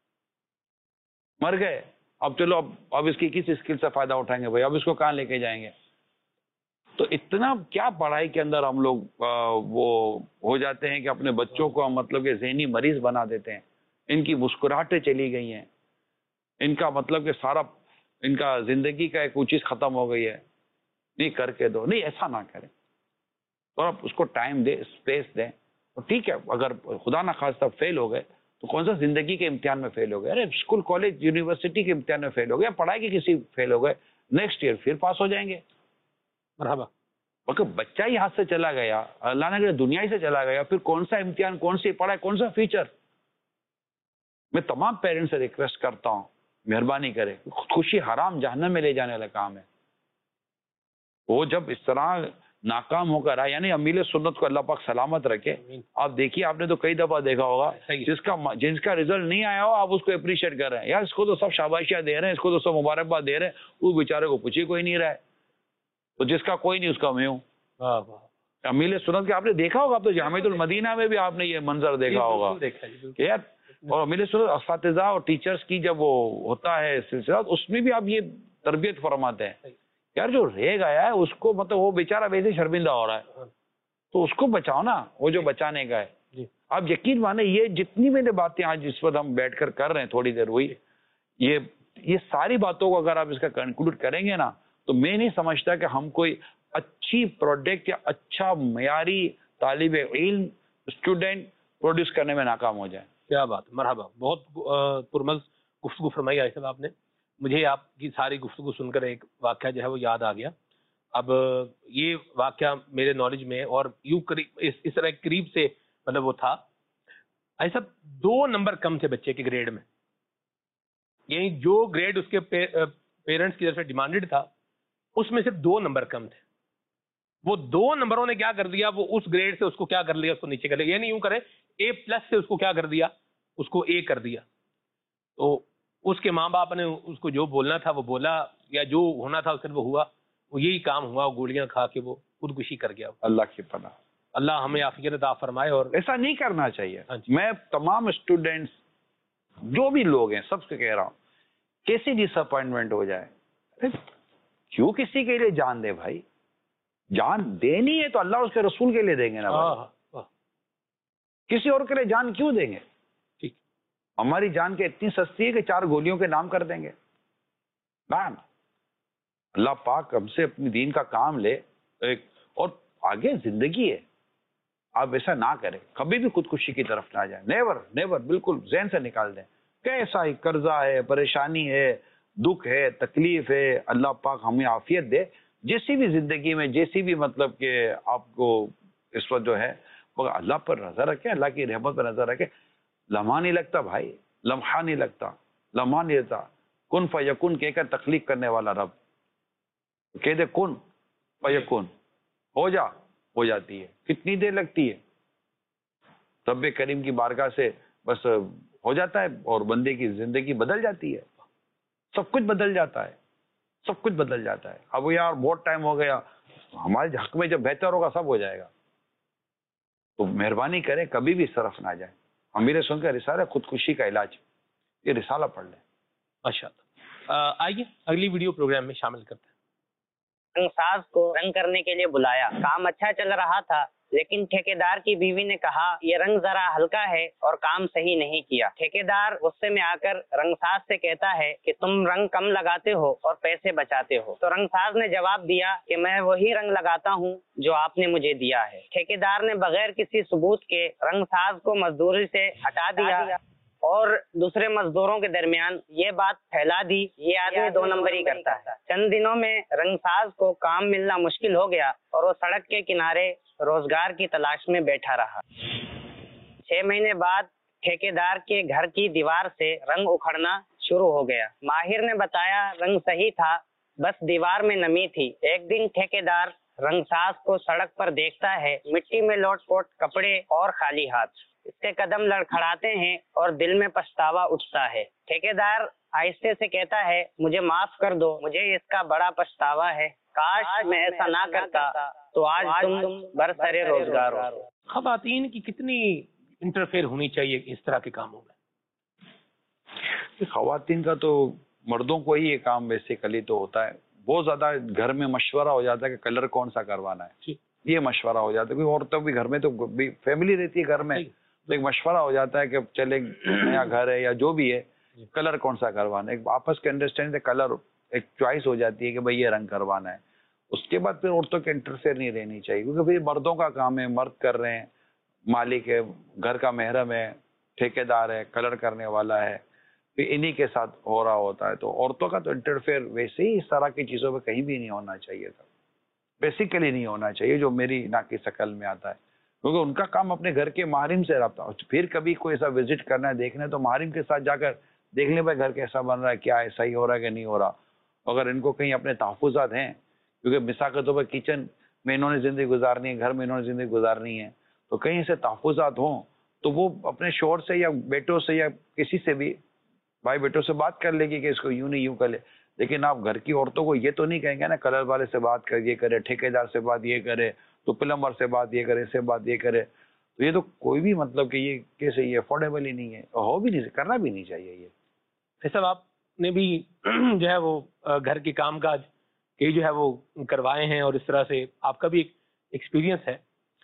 مر گئے. اب چلو اب اب اس کی کس اسکل سے فائدہ اٹھائیں گے بھائی؟ اب اس کو کہاں لے کے جائیں گے؟ تو اتنا کیا پڑھائی کے اندر ہم لوگ وہ ہو جاتے ہیں کہ اپنے بچوں کو ہم مطلب کہ ذہنی مریض بنا دیتے ہیں. ان کی مسکراہٹیں چلی گئی ہیں، ان کا مطلب کہ سارا ان کا زندگی کا ایک چیز ختم ہو گئی ہے, نہیں کر کے دو. نہیں, ایسا نہ کریں, اور آپ اس کو ٹائم دیں, اسپیس دیں. ٹھیک ہے, اگر خدا نہ خواستہ فیل ہو گئے تو کون سا زندگی کے امتحان میں فیل ہو گئے, ارے اسکول کالج یونیورسٹی کے امتحان میں فیل ہو گئے, پڑھائی کے کسی فیل ہو گئے, نیکسٹ ایئر پھر پاس ہو جائیں گے. مرحبا. اگر بچہ ہی ہاتھ سے چلا گیا, اللہ نے دنیا ہی سے چلا گیا, پھر کون سا امتحان, کون سی پڑھائی, کون سا فیوچر. میں تمام پیرنٹس سے ریکویسٹ کرتا ہوں, مہربانی کرے, خودکشی حرام جہنم میں لے جانے والا کام ہے. وہ جب اس طرح ناکام ہو کر آئے, یعنی امیل سنت کو اللہ پاک سلامت رکھے. آپ دیکھیے, آپ نے تو کئی دفعہ دیکھا ہوگا, جس کا جس کا رزلٹ نہیں آیا ہو آپ اس کو اپریشیٹ کر رہے ہیں, یار اس کو تو سب شاباشیاں دے رہے ہیں, اس کو تو سب مبارکباد دے رہے ہیں, اس بیچارے کو پوچھے کوئی نہیں رہا ہے. تو جس کا کوئی نہیں اس کا میں ہوں. امیل سنت کے آپ نے دیکھا ہوگا, آپ تو جامعۃ المدینہ میں بھی آپ نے یہ منظر دیکھا ہوگا یار. اور امیل سنت اساتذہ اور ٹیچرز کی جب وہ ہوتا ہے سلسلہ, اس میں بھی آپ یہ تربیت فرماتے ہیں, یار جو رہ گیا ہے اس کو, مطلب وہ بیچارہ ویسے شرمندہ ہو رہا ہے, تو اس کو بچاؤ نا, وہ جو بچانے کا ہے. آپ یقین مانیں, یہ جتنی میں نے باتیں آج اس وقت ہم بیٹھ کر کر رہے ہیں تھوڑی دیر ہوئی, یہ یہ ساری باتوں کو اگر آپ اس کا کنکلوڈ کریں گے نا, تو میں نہیں سمجھتا کہ ہم کوئی اچھی پروڈکٹ یا اچھا معیاری طالب علم اسٹوڈنٹ پروڈیوس کرنے میں ناکام ہو جائے. کیا بات, مرحبا, بہت پرمز گفتگو فرمائی عائشہ صاحب آپ نے. مجھے آپ کی ساری گفتگو سن کر ایک واقعہ جو ہے وہ یاد آ گیا. اب یہ واقعہ میرے نالج میں اور یوں قریب اس, اس طرح قریب سے مطلب وہ تھا, ایسا دو نمبر کم تھے بچے کے گریڈ میں, یعنی جو گریڈ اس کے پیرنٹس کی طرف سے ڈیمانڈڈ تھا اس میں صرف دو نمبر کم تھے. وہ دو نمبروں نے کیا کر دیا, وہ اس گریڈ سے اس کو کیا کر لیا, اس کو نیچے کر لیا. یعنی یوں کرے, اے پلس سے اس کو کیا کر دیا, اس کو اے کر دیا. تو اس کے ماں باپ نے اس کو جو بولنا تھا وہ بولا, یا جو ہونا تھا صرف وہ ہوا, وہ یہی کام ہوا, گولیاں کھا کے وہ خودکشی کر گیا. اللہ کی پناہ, اللہ ہمیں عافیت عطا فرمائے. اور ایسا نہیں کرنا چاہیے. ہاں جی. میں تمام اسٹوڈینٹس جو بھی لوگ ہیں سب سے کہہ رہا ہوں, کیسی ڈس اپوائنٹمنٹ ہو جائے, کیوں کسی کے لیے جان دے بھائی, جان دینی ہے تو اللہ اس کے رسول کے لیے دیں گے نا بھائی, کسی اور کے لیے جان کیوں دیں گے. ہماری جان کے اتنی سستی ہے کہ چار گولیوں کے نام کر دیں گے. نام اللہ پاک ہم سے اپنی دین کا کام لے, ایک اور آگے زندگی ہے, آپ ایسا نہ کریں, کبھی بھی خودکشی کی طرف نہ جائیں. نیور نیور, بالکل ذہن سے نکال دیں. کیسا ہی قرضہ ہے, پریشانی ہے, دکھ ہے, تکلیف ہے, اللہ پاک ہمیں عافیت دے. جیسی بھی زندگی میں جیسی بھی مطلب کہ آپ کو اس وقت جو ہے اللہ پر نظر رکھیں, اللہ کی رحمت پر نظر رکھیں. لمحہ نہیں لگتا بھائی, لمحہ نہیں لگتا, لمحہ نہیں لگتا. کن فیکن کہہ کر تخلیق کرنے والا رب کہہ دے کن فیکن, ہو جا, ہو جاتی ہے. کتنی دیر لگتی ہے, رب کریم کی بارگاہ سے بس ہو جاتا ہے, اور بندے کی زندگی بدل جاتی ہے. سب کچھ بدل جاتا ہے, سب کچھ بدل جاتا ہے. اب یار بہت ٹائم ہو گیا, ہمارے حق میں جب بہتر ہوگا سب ہو جائے گا. تو مہربانی کریں, کبھی بھی اس طرف نہ جائیں. امیر سن کا رسالہ خودکشی کا علاج, یہ رسالہ پڑھ لیں. ماشاء اللہ. آئیے اگلی ویڈیو پروگرام میں شامل کرتے ہیں. رنگ ساز کو رنگ کرنے کے لیے بلایا. کام اچھا چل رہا تھا, لیکن ٹھیکیدار کی بیوی نے کہا یہ رنگ ذرا ہلکا ہے اور کام صحیح نہیں کیا. ٹھیکیدار غصے میں آ کر رنگ ساز سے کہتا ہے کہ تم رنگ کم لگاتے ہو اور پیسے بچاتے ہو. تو رنگ ساز نے جواب دیا کہ میں وہی رنگ لگاتا ہوں جو آپ نے مجھے دیا ہے. ٹھیکیدار نے بغیر کسی ثبوت کے رنگ ساز کو مزدوری سے ہٹا دیا اور دوسرے مزدوروں کے درمیان یہ بات پھیلا دی یہ آدمی دو نمبری کرتا ہے. چند دنوں میں رنگ ساز کو کام ملنا مشکل ہو گیا اور وہ سڑک کے کنارے روزگار کی تلاش میں بیٹھا رہا. چھ مہینے بعد ٹھیکیدار کے گھر کی دیوار سے رنگ اکھڑنا شروع ہو گیا. ماہر نے بتایا رنگ صحیح تھا, بس دیوار میں نمی تھی. ایک دن ٹھیکیدار رنگ ساز کو سڑک پر دیکھتا ہے, مٹی میں لوٹ پوٹ کپڑے اور خالی ہاتھ. اس کے قدم لڑکھڑاتے ہیں اور دل میں پچھتاوا اٹھتا ہے. ٹھیکیدار آہستہ سے کہتا ہے مجھے معاف کر دو, مجھے اس کا بڑا پچھتاوا ہے. کاش میں ایسا نہ کرتا تو آج تم برسرے روزگار ہو. خواتین کی کتنی انٹرفیئر ہونی چاہیے اس طرح کے کاموں میں؟ خواتین کا تو مردوں کو ہی یہ کام بیسیکلی تو ہوتا ہے. بہت زیادہ گھر میں مشورہ ہو جاتا ہے کہ کلر کون سا کروانا ہے, یہ مشورہ ہو جاتا ہے. کیونکہ عورتوں بھی گھر میں تو فیملی رہتی ہے گھر میں, تو ایک مشورہ ہو جاتا ہے کہ چلے نیا گھر ہے یا جو بھی ہے, کلر کون سا کروانا ہے. ایک آپس کے انڈرسٹینڈ کلر ایک چوائس ہو جاتی ہے کہ بھائی یہ رنگ کروانا ہے. اس کے بعد پھر عورتوں کے انٹرفیئر نہیں رہنی چاہیے, کیونکہ پھر مردوں کا کام ہے, مرد کر رہے ہیں, مالک ہے, گھر کا محرم ہے, ٹھیکیدار ہے, کلر کرنے والا ہے, پھر انہی کے ساتھ ہو رہا ہوتا ہے. تو عورتوں کا تو انٹرفیئر ویسے ہی اس طرح کی چیزوں پہ کہیں بھی نہیں ہونا چاہیے تھا, بیسیکلی نہیں ہونا چاہیے, جو میری ناقص عقل میں آتا ہے. کیونکہ ان کا کام اپنے گھر کے محرم سے رابطہ, پھر کبھی کوئی ایسا وزٹ کرنا ہے, دیکھنا ہے, تو محرم کے ساتھ جا کر دیکھ لیں بھائی گھر کیسا بن رہا ہے, کیا ہے, صحیح ہو رہا ہے کہ نہیں ہو رہا. اگر ان کو کہیں اپنے تحفظات ہیں, کیونکہ مثال کے طور پر کچن میں انہوں نے زندگی گزارنی ہے, گھر میں انہوں نے زندگی گزارنی ہے, تو کہیں سے تحفظات ہوں تو وہ اپنے شوہر سے یا بیٹوں سے یا کسی سے بھی بھائی بیٹوں سے بات کر لے گی کہ اس کو یوں نہیں یوں کر لے. لیکن آپ گھر کی عورتوں کو یہ تو نہیں کہیں گے نا کلر والے سے بات کر یہ کرے, ٹھیکیدار سے بات یہ کرے, تو پلمبر سے بات یہ کرے, سے بات یہ کرے. تو یہ تو کوئی بھی مطلب کہ یہ کیسے یہ افورڈیبل ہی نہیں ہے, ہو بھی نہیں, کرنا بھی نہیں چاہیے. یہ صاحب آپ نے بھی جو ہے وہ گھر کے کام کاج کے جو ہے وہ کروائے ہیں, اور اس طرح سے آپ کا بھی ایک ایکسپیرینس ہے.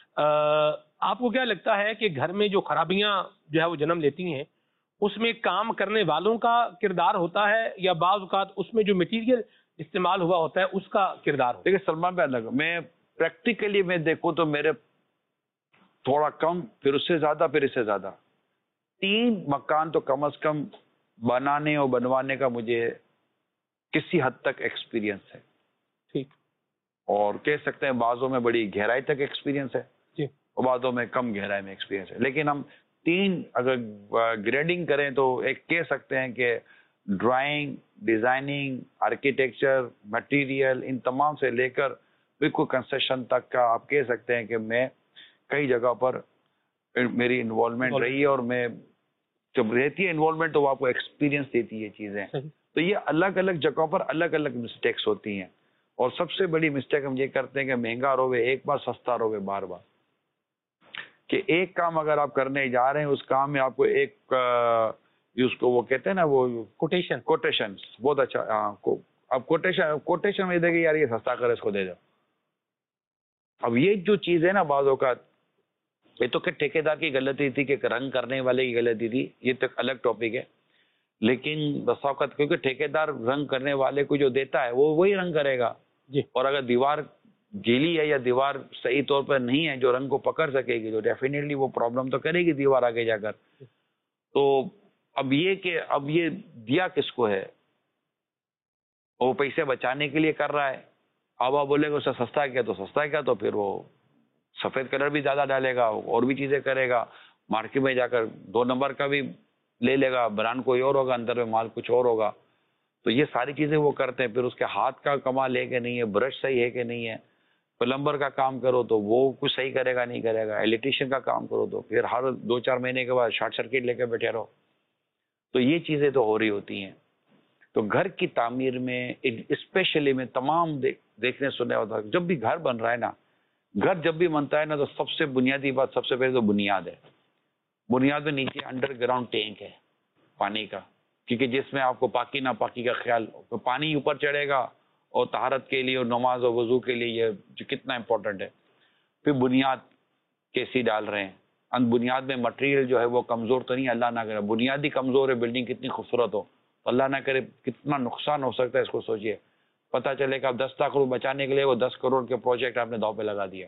آپ کو کیا لگتا ہے کہ گھر میں جو خرابیاں جو ہے وہ جنم لیتی ہیں, اس میں کام کرنے والوں کا کردار ہوتا ہے, یا بعض اوقات اس میں جو مٹیریل استعمال ہوا ہوتا ہے اس کا کردار ہوتا ہے؟ دیکھیے سلمان بھائی, الگ میں پریکٹیکلی میں دیکھوں تو میرے تھوڑا کم, پھر اس سے زیادہ, پھر اس سے زیادہ, تین مکان تو کم از کم بنانے اور بنوانے کا مجھے کسی حد تک ایکسپیرینس ہے. ٹھیک. اور کہہ سکتے ہیں بعضوں میں بڑی گہرائی تک ایکسپیرینس ہے, جی, اور بعضوں میں کم گہرائی میں ایکسپیرینس ہے. لیکن ہم تین اگر گریڈنگ کریں تو ایک کہہ سکتے ہیں کہ ڈرائنگ, ڈیزائننگ, آرکیٹیکچر, مٹیریل, ان تمام سے لے کر بالکل کنسٹرکشن تک کا آپ کہہ سکتے ہیں کہ میں کئی جگہ پر میری انوالومنٹ رہی ہے, اور میں جب رہتی ہے انوالومنٹ تو وہ آپ کو ایکسپیرینس دیتی ہے چیزیں. تو یہ الگ الگ جگہوں پر الگ الگ مسٹیکس ہوتی ہیں, اور سب سے بڑی مسٹیک ہم یہ کرتے ہیں کہ مہنگا روے ایک بار, سستا روے بار بار. کہ ایک کام اگر آپ کرنے جا رہے ہیں, اس کام میں آپ کو ایک اس کو وہ کہتے ہیں نا وہ کوٹیشن, کوٹیشن بہت اچھا, اب کوٹیشن کوٹیشن میں دے گی یار یہ سستا کر اس کو دے دو. اب یہ جو چیز ہے نا بعض اوقات, یہ تو کہ ٹھیکیدار کی غلطی تھی, کہ رنگ کرنے والے کی غلطی تھی, یہ تو الگ ٹاپک ہے. لیکن بس اوقات کیونکہ ٹھیکیدار رنگ کرنے والے کو جو دیتا ہے وہ وہی رنگ کرے گا جی, اور اگر دیوار گیلی ہے یا دیوار صحیح طور پر نہیں ہے جو رنگ کو پکڑ سکے گی, تو ڈیفینیٹلی وہ پرابلم تو کرے گی دیوار آگے جا کر. تو اب یہ کہ اب یہ دیا کس کو ہے, وہ پیسے بچانے کے لیے کر رہا ہے. اب آپ بولے گا اسے سستا کیا, تو سستا کیا تو پھر وہ سفید کلر بھی زیادہ ڈالے گا, اور بھی چیزیں کرے گا, مارکیٹ میں جا کر دو نمبر کا بھی لے لے گا, برانڈ کوئی اور ہوگا, اندر میں مال کچھ اور ہوگا. تو یہ ساری چیزیں وہ کرتے ہیں. پھر اس کے ہاتھ کا کمال ہے کہ نہیں ہے, برش صحیح ہے کہ نہیں ہے, پلمبر کا کام کرو تو وہ کچھ صحیح کرے گا نہیں کرے گا, الیکٹریشین کا کام کرو تو پھر ہر دو چار مہینے کے بعد شارٹ سرکٹ لے کے بیٹھے رہو. تو یہ چیزیں تو ہو رہی ہوتی ہیں. تو گھر کی تعمیر میں اسپیشلی میں تمام دیکھنے سننے ہوتا ہے, جب بھی گھر بن رہا ہے نا, گھر جب بھی بنتا ہے نا, تو سب سے بنیادی بات سب سے پہلے تو بنیاد ہے. بنیاد میں نیچے انڈر گراؤنڈ ٹینک ہے پانی کا, کیونکہ جس میں آپ کو پاکی ناپاکی کا خیال, تو پانی اوپر چڑھے گا, اور طہارت کے لیے اور نماز و وضو کے لیے یہ جو کتنا امپورٹنٹ ہے. پھر بنیاد کیسی ڈال رہے ہیں, ان بنیاد میں مٹیریل جو ہے وہ کمزور تو نہیں, اللہ نہ کرے بنیادی کمزور ہے, بلڈنگ کتنی خوبصورت ہو, تو اللہ نہ کرے کتنا نقصان ہو سکتا ہے, اس کو سوچئے. پتہ چلے کہ آپ دس لاکھ روپے بچانے کے لیے وہ دس کروڑ کے پروجیکٹ آپ نے داؤ پہ لگا دیا.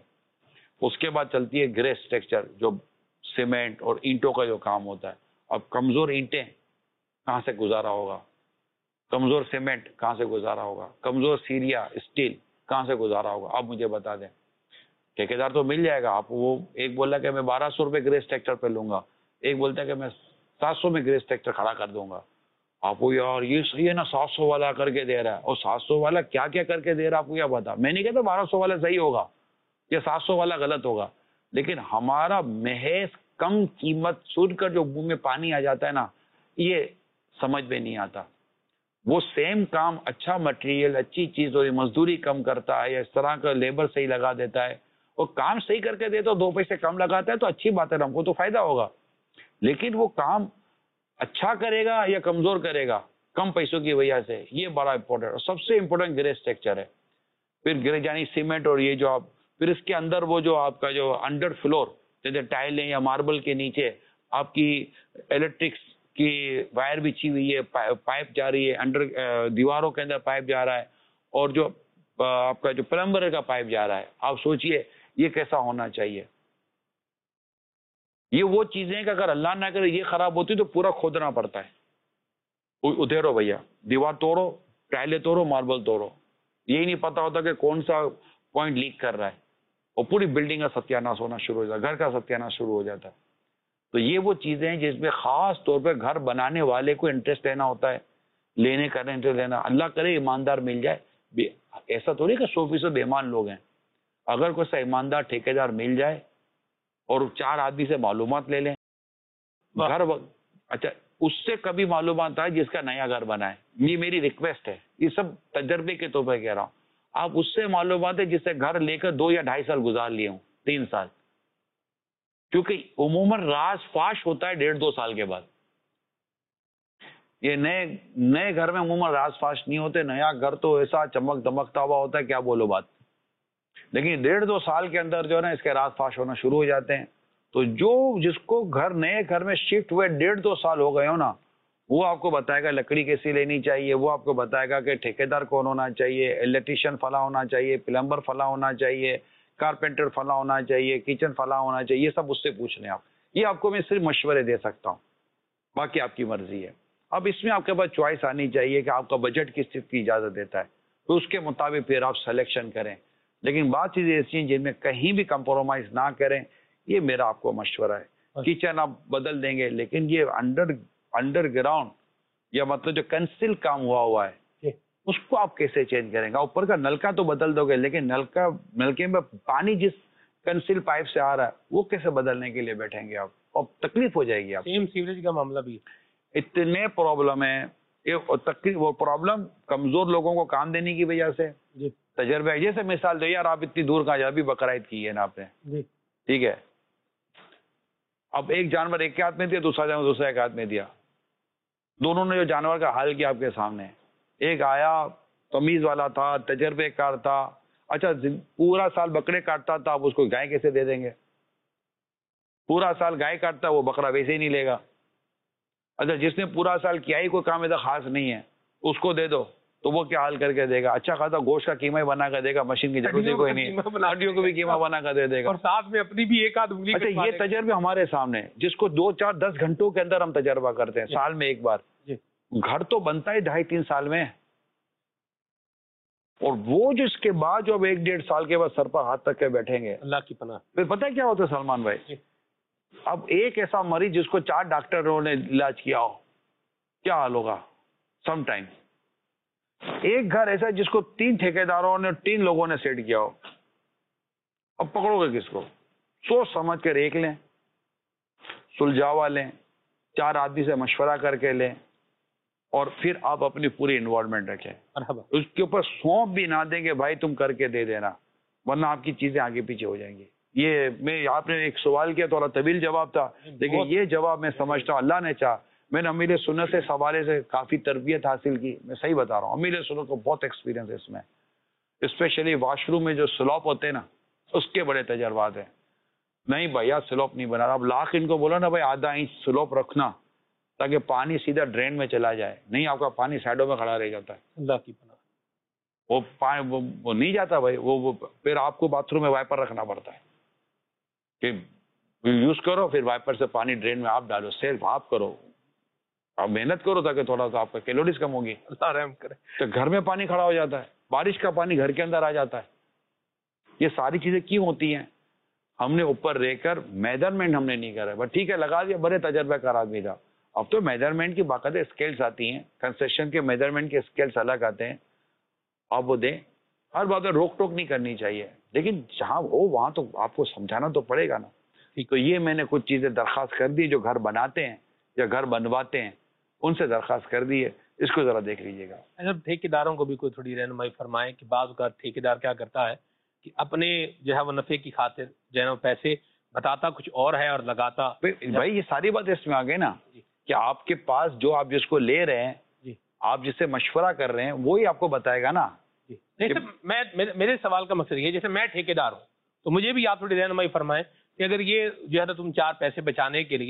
اس کے بعد چلتی ہے گرے اسٹرکچر, جو سیمنٹ اور اینٹوں کا جو کام ہوتا ہے. اب کمزور اینٹیں کہاں سے گزارا ہوگا, کمزور سیمنٹ کہاں سے گزارا ہوگا, کمزور سیریا اسٹیل کہاں سے گزارا ہوگا, آپ مجھے بتا دیں. ٹھیکیدار تو مل جائے گا آپ, وہ ایک بولا کہ میں بارہ سو روپے گرے اسٹرکچر پہ لوں گا, ایک بولتا ہے کہ میں سات سو میں گرے اسٹرکچر کھڑا کر دوں گا. آپ کو یار یہ صحیح ہے نا, سات سو والا کر کے دے رہا ہے, اور سات سو والا کیا کیا کر کے دے رہا ہے آپ کو کیا پتا. میں نہیں کہتا بارہ سو والا صحیح ہوگا یا سات سو والا غلط ہوگا, لیکن ہمارا محض کم قیمت سن کر جو منہ میں پانی آ جاتا ہے نا, یہ سمجھ میں نہیں آتا. وہ سیم کام اچھا مٹیریل, اچھی چیز, اور مزدوری کم کرتا ہے, یا اس طرح کا لیبر صحیح لگا دیتا ہے, اور کام صحیح کر کے دے تو دو پیسے کم لگاتا ہے, تو اچھی بات ہے, ہم کو تو فائدہ ہوگا. لیکن وہ کام اچھا کرے گا یا کمزور کرے گا کم پیسوں کی وجہ سے, یہ بڑا امپورٹنٹ, اور سب سے امپورٹنٹ گرے اسٹرکچر ہے. پھر گرے یعنی سیمنٹ, اور یہ جو آپ پھر اس کے اندر وہ جو آپ کا جو انڈر فلور جیسے ٹائلیں یا ماربل کے نیچے آپ کی الیکٹرک کہ وائر بچھی ہوئی ہے, پائپ جا رہی ہے انڈر, دیواروں کے اندر پائپ جا رہا ہے, اور جو آپ کا جو پلمبر کا پائپ جا رہا ہے, آپ سوچئے یہ کیسا ہونا چاہیے. یہ وہ چیزیں کہ اگر اللہ نہ کرے یہ خراب ہوتی تو پورا کھودنا پڑتا ہے. ادھیرو بھیا, دیوار توڑو, ٹائلیں توڑو, ماربل توڑو, یہی نہیں پتا ہوتا کہ کون سا پوائنٹ لیک کر رہا ہے, اور پوری بلڈنگ کا ستیاناش ہونا شروع ہو جاتا ہے, گھر کا ستیاناش شروع ہو جاتا ہے. تو یہ وہ چیزیں ہیں جس میں خاص طور پہ گھر بنانے والے کو انٹرسٹ لینا ہوتا ہے, لینے کرنے انٹرسٹ لینا. اللہ کرے ایماندار مل جائے, ایسا تھوڑی کہ سو فیصد ایمان لوگ ہیں. اگر کوئی سا ایماندار ٹھیکیدار مل جائے اور چار آدمی سے معلومات لے لیں گھر, اچھا اس سے کبھی معلومات آئے جس کا نیا گھر بنا ہے, یہ میری ریکویسٹ ہے, یہ سب تجربے کے طور پہ کہہ رہا ہوں. آپ اس سے معلومات ہے جس سے گھر لے کر دو یا ڈھائی سال گزار لیے ہوں, تین سال, کیونکہ عموماً راز فاش ہوتا ہے ڈیڑھ دو سال کے بعد. یہ نئے نئے گھر میں عموماً راز فاش نہیں ہوتے, نیا گھر تو ایسا چمک دمکتا ہوا ہوتا ہے کیا بولو بات. لیکن ڈیڑھ دو سال کے اندر جو ہے نا اس کے راز فاش ہونا شروع ہو جاتے ہیں. تو جو جس کو گھر نئے گھر میں شفٹ ہوئے ڈیڑھ دو سال ہو گئے ہو نا, وہ آپ کو بتائے گا لکڑی کیسی لینی چاہیے, وہ آپ کو بتائے گا کہ ٹھیکیدار کون ہونا چاہیے, الیکٹریشین فلاں ہونا چاہیے, پلمبر فلاں ہونا چاہیے, کارپینٹر فلاں ہونا چاہیے, کچن فلاں ہونا چاہیے. یہ سب اس سے پوچھ لیں آپ. یہ آپ کو میں صرف مشورے دے سکتا ہوں, باقی آپ کی مرضی ہے. اب اس میں آپ کے پاس چوائس آنی چاہیے کہ آپ کا بجٹ کس چیز کی اجازت دیتا ہے, تو اس کے مطابق پھر آپ سلیکشن کریں. لیکن بعض چیزیں ایسی ہیں جن میں کہیں بھی کمپرومائز نہ کریں, یہ میرا آپ کو مشورہ ہے. کچن آپ بدل دیں گے, لیکن یہ انڈر انڈر گراؤنڈ یا مطلب جو کنسل کام ہوا ہوا ہے اس کو آپ کیسے چینج کریں گے. اوپر کا نلکا تو بدل دو گے, لیکن نلکا نلکے میں پانی جس کنسل پائپ سے آ رہا ہے وہ کیسے بدلنے کے لیے بیٹھیں گے آپ, اور تکلیف ہو جائے گی آپ. سیم سیوریج کا معاملہ بھی اتنے پرابلم ہے, وہ پرابلم کمزور لوگوں کو کام دینے کی وجہ سے تجربہ ہے. جیسے مثال دو یار, آپ اتنی دور کہاں جا, ابھی بقرعید کی ہے نا آپ نے, ٹھیک ہے, اب ایک جانور ایک کے ہاتھ میں دیا, دوسرا جانور دوسرے کے ہاتھ میں دیا, دونوں نے جو جانور کا حال کیا آپ کے سامنے. ایک آیا تمیز والا تھا, تجربے کار تھا, اچھا پورا سال بکرے کاٹتا تھا, آپ اس کو گائے کیسے دے دیں گے؟ پورا سال گائے کاٹتا وہ بکرا ویسے ہی نہیں لے گا. اچھا جس نے پورا سال کیا ہی کوئی کام ایسا خاص نہیں ہے اس کو دے دو تو وہ کیا حال کر کے دے گا؟ اچھا خاصا گوشت کا قیمہ بنا کر دے گا, مشین کی ضرورت ہی کوئی نہیں, ہڈیوں کو بھی قیمہ بنا کر دے دے گا, اور ساتھ میں اپنی بھی ایک آدھ انگلی. اچھا یہ تجربے ہمارے سامنے, جس کو دو چار دس گھنٹوں کے اندر ہم تجربہ کرتے ہیں سال میں ایک بار. گھر تو بنتا ہے ڈھائی تین سال میں, اور وہ جس کے بعد جو اب ایک ڈیڑھ سال کے بعد سر پر ہاتھ رکھ کے بیٹھیں گے, اللہ کی پناہ. پھر پتہ ہے کیا ہوتا ہے سلمان بھائی, اب ایک ایسا مریض جس کو چار ڈاکٹروں نے علاج کیا ہو, کیا حال ہوگا سم ٹائم. ایک گھر ایسا جس کو تین ٹھیکیداروں نے تین لوگوں نے سیٹ کیا ہو, اب پکڑو گے کس کو؟ سوچ سمجھ کر ایک لیں, سلجھاوا لیں, چار آدمی سے مشورہ کر کے لیں, اور پھر آپ اپنی پوری انوالومنٹ رکھیں. اس کے اوپر سونپ بھی نہ دیں گے بھائی تم کر کے دے دینا, ورنہ آپ کی چیزیں آگے پیچھے ہو جائیں گی. یہ میں آپ نے ایک سوال کیا, تھوڑا طویل جواب تھا, لیکن یہ جواب میں سمجھتا ہوں اللہ نے چاہا. میں نے امیر سنت سے حوالے سے کافی تربیت حاصل کی, میں صحیح بتا رہا ہوں, امیر سنت کو بہت ایکسپیرینس ہے اس میں, اسپیشلی واش روم میں جو سلوپ ہوتے ہیں نا اس کے بڑے تجربات ہیں. نہیں بھیا سلوپ نہیں بنا رہا, اب لاکھ ان کو بولا نا بھائی آدھا انچ سلوپ رکھنا تاکہ پانی سیدھا ڈرین میں چلا جائے, نہیں آپ کا پانی سائڈوں میں کھڑا رہ جاتا ہے. اللہ کی پناہ. وہ پانی وہ, وہ نہیں جاتا بھائی, وہ پھر آپ کو باتھ روم میں وائپر رکھنا پڑتا ہے کہ یوز کرو, پھر وائپر سے پانی ڈرین میں آپ ڈالو, صرف آپ کرو, آپ محنت کرو تاکہ تھوڑا سا آپ کا کیلوریز کم ہوگی. اللہ رحم کرے. تو گھر میں پانی کھڑا ہو جاتا ہے, بارش کا پانی گھر کے اندر آ جاتا ہے. یہ ساری چیزیں کیوں ہوتی ہیں؟ ہم نے اوپر رہ کر میجرمنٹ ہم نے نہیں کرا. بس ٹھیک ہے لگا دیا, بڑے تجربہ کار آدمی تھا. اب تو میجرمنٹ کی باقاعدہ اسکیلس آتی ہیں, کنسٹرکشن کے میجرمنٹ کے اسکیلس الگ آتے ہیں, آپ وہ دیں. ہر بات میں روک ٹوک نہیں کرنی چاہیے, لیکن جہاں ہو وہاں تو آپ کو سمجھانا تو پڑے گا نا. تو یہ میں نے کچھ چیزیں درخواست کر دی, جو گھر بناتے ہیں یا گھر بنواتے ہیں ان سے درخواست کر دی ہے, اس کو ذرا دیکھ لیجیے گا. ٹھیکیداروں کو بھی کوئی تھوڑی رہنمائی فرمائے کہ بعض اوقات ٹھیکیدار کیا کرتا ہے کہ اپنے جو ہے وہ نفع کی خاطر جو ہے وہ پیسے بتاتا کچھ اور ہے اور لگاتا. بھائی یہ ساری بات اس میں آ گئی نا کہ آپ کے پاس جو آپ جس کو لے رہے ہیں, آپ جس سے مشورہ کر رہے ہیں وہی آپ کو بتائے گا نا. نہیں سر, میں میرے سوال کا مقصد یہ, جیسے میں ٹھیکیدار ہوں تو مجھے بھی آپ تھوڑی رہنمائی فرمائیں کہ اگر یہ جو ہے نا تم چار پیسے بچانے کے لیے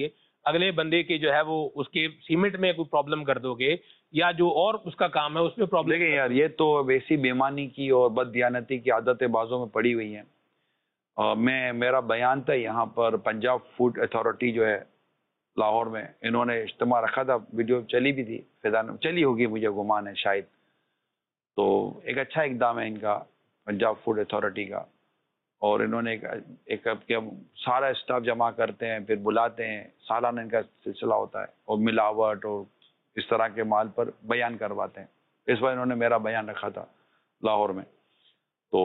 اگلے بندے کے جو ہے وہ اس کے سیمنٹ میں کوئی پرابلم کر دو گے یا جو اور اس کا کام ہے اس میں پرابلم. دیکھیں یار یہ تو ویسی بےمانی کی اور بد دیانتی کی عادتیں بازوں میں پڑی ہوئی ہیں. میں میرا بیان تھا یہاں پر پنجاب فوڈ اتھارٹی جو ہے لاہور میں, انہوں نے اجتماع رکھا تھا, ویڈیو چلی بھی تھی, فضان چلی ہوگی مجھے گمان ہے شاید. تو ایک اچھا اقدام ہے ان کا پنجاب فوڈ اتھارٹی کا, اور انہوں نے ایک سارا اسٹاف جمع کرتے ہیں, پھر بلاتے ہیں, سالانہ ان کا سلسلہ ہوتا ہے, اور ملاوٹ اور اس طرح کے مال پر بیان کرواتے ہیں. اس بار انہوں نے میرا بیان رکھا تھا لاہور میں, تو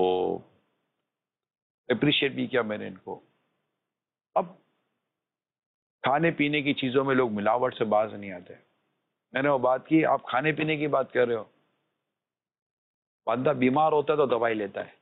اپریشیٹ بھی کیا میں نے ان کو. اب کھانے پینے کی چیزوں میں لوگ ملاوٹ سے باز نہیں آتے. میں نے وہ بات کی, آپ کھانے پینے کی بات کر رہے ہو, بندہ بیمار ہوتا ہے تو دوائی لیتا ہے.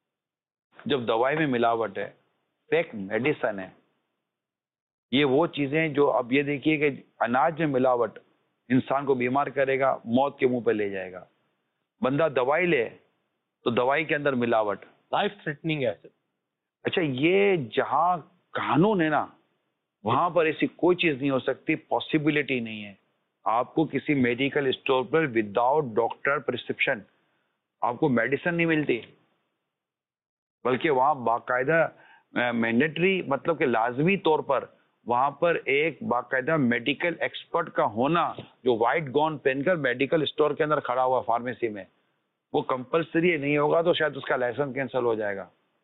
جب دوائی میں ملاوٹ ہے, فیک میڈیسن ہے, یہ وہ چیزیں جو اب یہ دیکھیے کہ اناج میں ملاوٹ انسان کو بیمار کرے گا, موت کے منہ پہ لے جائے گا. بندہ دوائی لے تو دوائی کے اندر ملاوٹ, لائف تھریٹنگ ہے. اچھا یہ جہاں قانون ہے نا وہاں پر ایسی کوئی چیز نہیں ہو سکتی, پاسبلٹی نہیں ہے. آپ کو کسی میڈیکل اسٹور پر وداؤٹ ڈاکٹر پرسکرپشن آپ کو میڈیسن نہیں ملتی, بلکہ وہاں باقاعدہ مینڈیٹری مطلب کہ لازمی طور پر وہاں پر ایک باقاعدہ میڈیکل ایکسپرٹ کا ہونا جو وائٹ گاؤن پہن کر میڈیکل اسٹور کے اندر کھڑا ہوا فارمیسی میں, وہ کمپلسری نہیں ہوگا تو شاید اس کا لائسنس کینسل ہو جائے گا.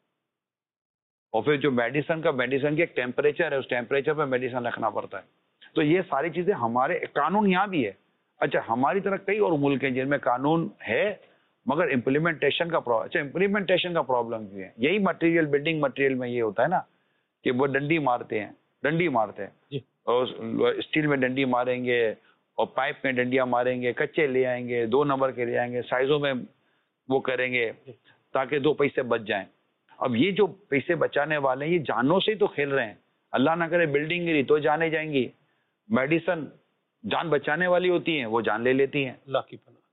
اور پھر جو میڈیسن کا میڈیسن کی ایک ٹیمپریچر ہے, اس ٹیمپریچر پہ میڈیسن رکھنا پڑتا ہے. تو یہ ساری چیزیں ہمارے قانون یہاں بھی ہے. اچھا ہماری طرح کئی اور ملک ہیں جن میں قانون ہے مگر امپلیمنٹیشن کا پرابلم. اچھا امپلیمنٹیشن کا پرابلم کیوں ہے؟ یہی مٹیریل بلڈنگ مٹیریل میں یہ ہوتا ہے نا کہ وہ ڈنڈی مارتے ہیں, ڈنڈی مارتے ہیں, اور اسٹیل میں ڈنڈی ماریں گے اور پائپ میں ڈنڈیاں ماریں گے, کچے لے آئیں گے, دو نمبر کے لے آئیں گے, سائزوں میں وہ کریں گے تاکہ دو پیسے بچ جائیں. اب یہ جو پیسے بچانے والے ہیں یہ جانوں سے ہی تو کھیل رہے ہیں. اللہ نہ کرے بلڈنگ گری تو جانیں جائیں گی. میڈیسن جان بچانے والی ہوتی ہیں, وہ جان لے لیتی ہیں. اللہ کی پناہ.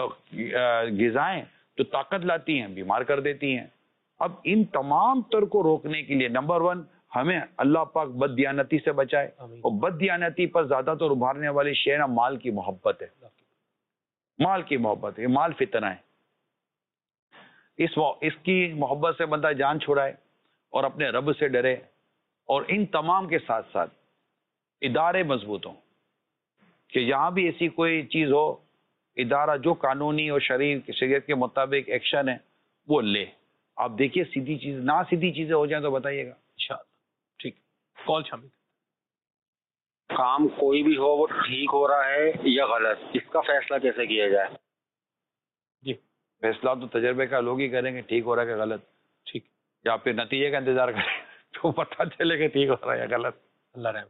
غذائیں جو طاقت لاتی ہیں بیمار کر دیتی ہیں. اب ان تمام تر کو روکنے کے لیے نمبر ون ہمیں اللہ پاک بد دیانتی سے بچائے, اور بد دیانتی پر زیادہ تو ابھارنے والی شے نا مال کی محبت ہے. مال کی محبت ہے, مال فتنہ ہے. اس اس کی محبت سے بندہ جان چھڑائے اور اپنے رب سے ڈرے, اور ان تمام کے ساتھ ساتھ ادارے مضبوط ہوں کہ یہاں بھی ایسی کوئی چیز ہو, ادارہ جو قانونی اور شریع شریعت کے مطابق ایکشن ہے وہ لے. آپ دیکھیے سیدھی چیز, نہ سیدھی چیزیں ہو جائیں تو بتائیے گا انشاءاللہ. ٹھیک, کال شامل. کام کوئی بھی ہو وہ ٹھیک ہو رہا ہے یا غلط, اس کا فیصلہ کیسے کیا جائے؟ جی فیصلہ تو تجربے کا لوگ ہی کریں گے, ٹھیک ہو رہا ہے کہ غلط. ٹھیک, یا پھر نتیجے کا انتظار کریں تو پتہ چلے کہ ٹھیک ہو رہا ہے یا غلط. اللہ رحم.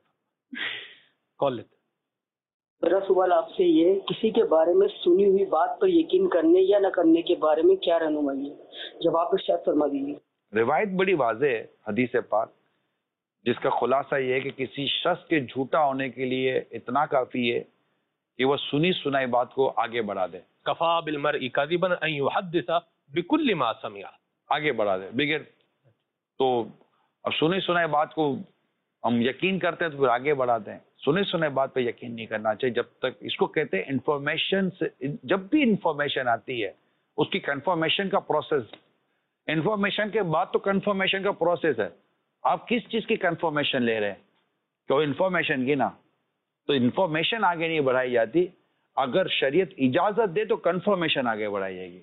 کال لیتے. میرا سوال آپ سے یہ ہے, کسی کے بارے میں سنی ہوئی بات پر یقین کرنے یا نہ کرنے کے بارے میں کیا رہنمائی ہے؟ جواب ارشاد فرما دیجیے. روایت بڑی واضح ہے حدیث پاک, جس کا خلاصہ یہ ہے کہ کسی شخص کے جھوٹا ہونے کے لیے اتنا کافی ہے کہ وہ سنی سنائی بات کو آگے بڑھا دے. کفا بالمرء کذبا ان یحدث بکل ما سمع, آگے بڑھا دے بغیر. تو اب سنی سنائی بات کو ہم یقین کرتے ہیں تو پھر آگے بڑھاتے ہیں. سنے سنے بات پہ یقین نہیں کرنا چاہیے جب تک, اس کو کہتے ہیں انفارمیشن سے, جب بھی انفارمیشن آتی ہے اس کی کنفرمیشن کا پروسیس, انفارمیشن کے بعد تو کنفرمیشن کا پروسیس ہے. آپ کس چیز کی کنفرمیشن لے رہے ہیں؟ کہ وہ انفارمیشن کی نا, تو انفارمیشن آگے نہیں بڑھائی جاتی, اگر شریعت اجازت دے تو کنفرمیشن آگے بڑھائی جائے گی.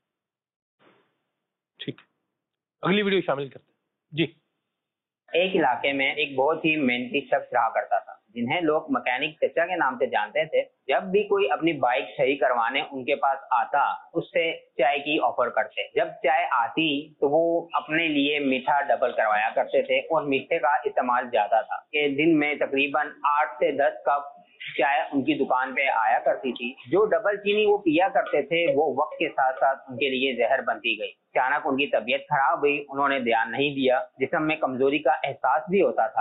ٹھیک, اگلی ویڈیو شامل کرتے ہیں. جی. ایک علاقے میں ایک بہت ہی محنتی شخص رہا کرتا تھا جنہیں لوگ مکینک چچا کے نام سے جانتے تھے. جب بھی کوئی اپنی بائک صحیح کروانے ان کے پاس آتا اس سے چائے کی آفر کرتے. جب چائے آتی تو وہ اپنے لیے میٹھا ڈبل کروایا کرتے تھے, اور میٹھے کا استعمال زیادہ تھا کہ دن میں تقریباً آٹھ سے دس کپ چائے ان کی دکان پہ آیا کرتی تھی. جو ڈبل چینی وہ پیا کرتے تھے وہ وقت کے ساتھ ساتھ ان کے لیے زہر بنتی گئی. اچانک ان کی طبیعت خراب ہوئی, انہوں نے دھیان نہیں دیا, جسم میں کمزوری کا احساس بھی ہوتا تھا.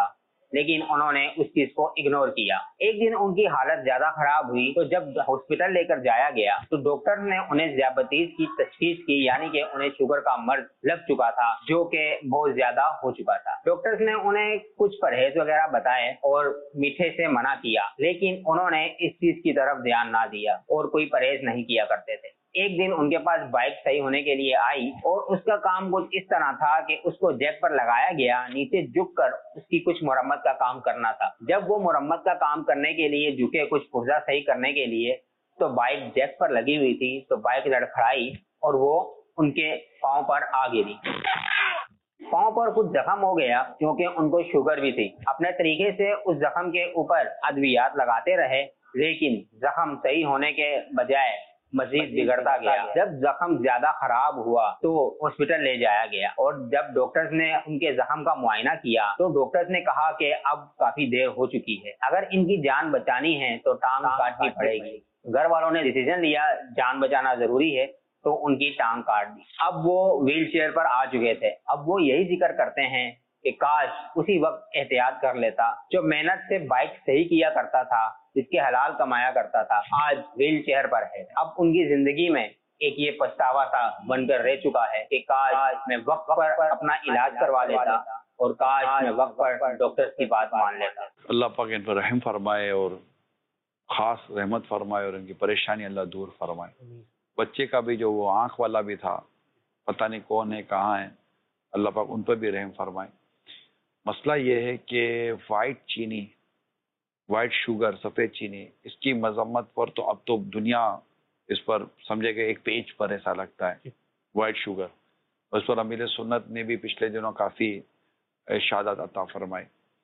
لیکن انہوں نے اس چیز کو اگنور کیا۔ ایک دن ان کی حالت زیادہ خراب ہوئی تو جب ہاسپٹل لے کر جایا گیا تو ڈاکٹر نے انہیں ذیابیطس کی تشخیص کی، یعنی کہ انہیں شوگر کا مرض لگ چکا تھا جو کہ بہت زیادہ ہو چکا تھا۔ ڈاکٹرز نے انہیں کچھ پرہیز وغیرہ بتائے اور میٹھے سے منع کیا، لیکن انہوں نے اس چیز کی طرف دھیان نہ دیا اور کوئی پرہیز نہیں کیا کرتے تھے۔ ایک دن ان کے پاس بائک صحیح ہونے کے لیے آئی اور اس کا کام کچھ اس طرح تھا کہ اس کو جیک پر لگایا گیا، نیچے جھک کر اس کی کچھ مرمت کا کام کرنا تھا۔ جب وہ مرمت کا کام کرنے کے لیے جھکے کچھ پرزہ صحیح کرنے کے لیے تو بائک جیک پر لگی ہوئی تھی تو بائک لڑکھڑائی اور وہ ان کے پاؤں پر آ گری۔ پاؤں پر کچھ زخم ہو گیا کیونکہ ان کو شوگر بھی تھی۔ اپنے طریقے سے اس زخم کے اوپر ادویات لگاتے رہے، لیکن زخم صحیح ہونے کے بجائے مزید بگڑتا گیا۔ جب زخم زیادہ خراب ہوا تو ہاسپٹل لے جایا گیا اور جب ڈاکٹرز نے ان کے زخم کا معائنہ کیا تو ڈاکٹرز نے کہا کہ اب کافی دیر ہو چکی ہے، اگر ان کی جان بچانی ہے تو ٹانگ کاٹنی پڑے گی۔ گھر والوں نے ڈیسیژن لیا جان بچانا ضروری ہے تو ان کی ٹانگ کاٹ دی۔ اب وہ ویل چیئر پر آ چکے تھے۔ اب وہ یہی ذکر کرتے ہیں کہ کاش اسی وقت احتیاط کر لیتا، جو محنت سے بائک صحیح کیا کرتا تھا، جس کے حلال کمایا کرتا تھا، آج ویل چیئر پر ہے۔ اب ان کی زندگی میں ایک یہ پچھتاوا سا بن کر رہ چکا ہے کہ کاش میں وقت پر اپنا علاج کروا لیتا اور کاش میں وقت پر ڈاکٹر کی بات مان لیتا۔ اللہ پاک ان پر رحم فرمائے اور خاص رحمت فرمائے اور ان کی پریشانی اللہ دور فرمائے۔ بچے کا بھی جو وہ آنکھ والا بھی تھا، پتہ نہیں کون ہے کہاں ہے، اللہ پاک ان پر بھی رحم فرمائے۔ مسئلہ یہ ہے کہ وائٹ چینی، وائٹ شوگر، سفید چینی، اس کی مذمت پر تو اب تو دنیا اس پر سمجھے کہ ایک پیج پر ایسا لگتا ہے وائٹ شوگر۔ اس پر امیر سنت نے بھی پچھلے دنوں کافی ارشادات عطا فرمائے۔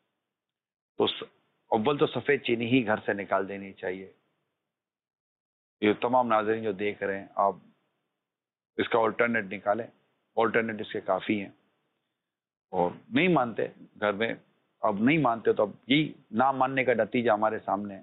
تو اول تو سفید چینی ہی گھر سے نکال دینی چاہیے۔ یہ تمام ناظرین جو دیکھ رہے ہیں، آپ اس کا آلٹرنیٹ نکالیں، آلٹرنیٹ اس کے کافی ہیں۔ اور نہیں مانتے گھر میں، اب نہیں مانتے تو اب یہی نہ ماننے کا نتیجہ ہمارے سامنے ہے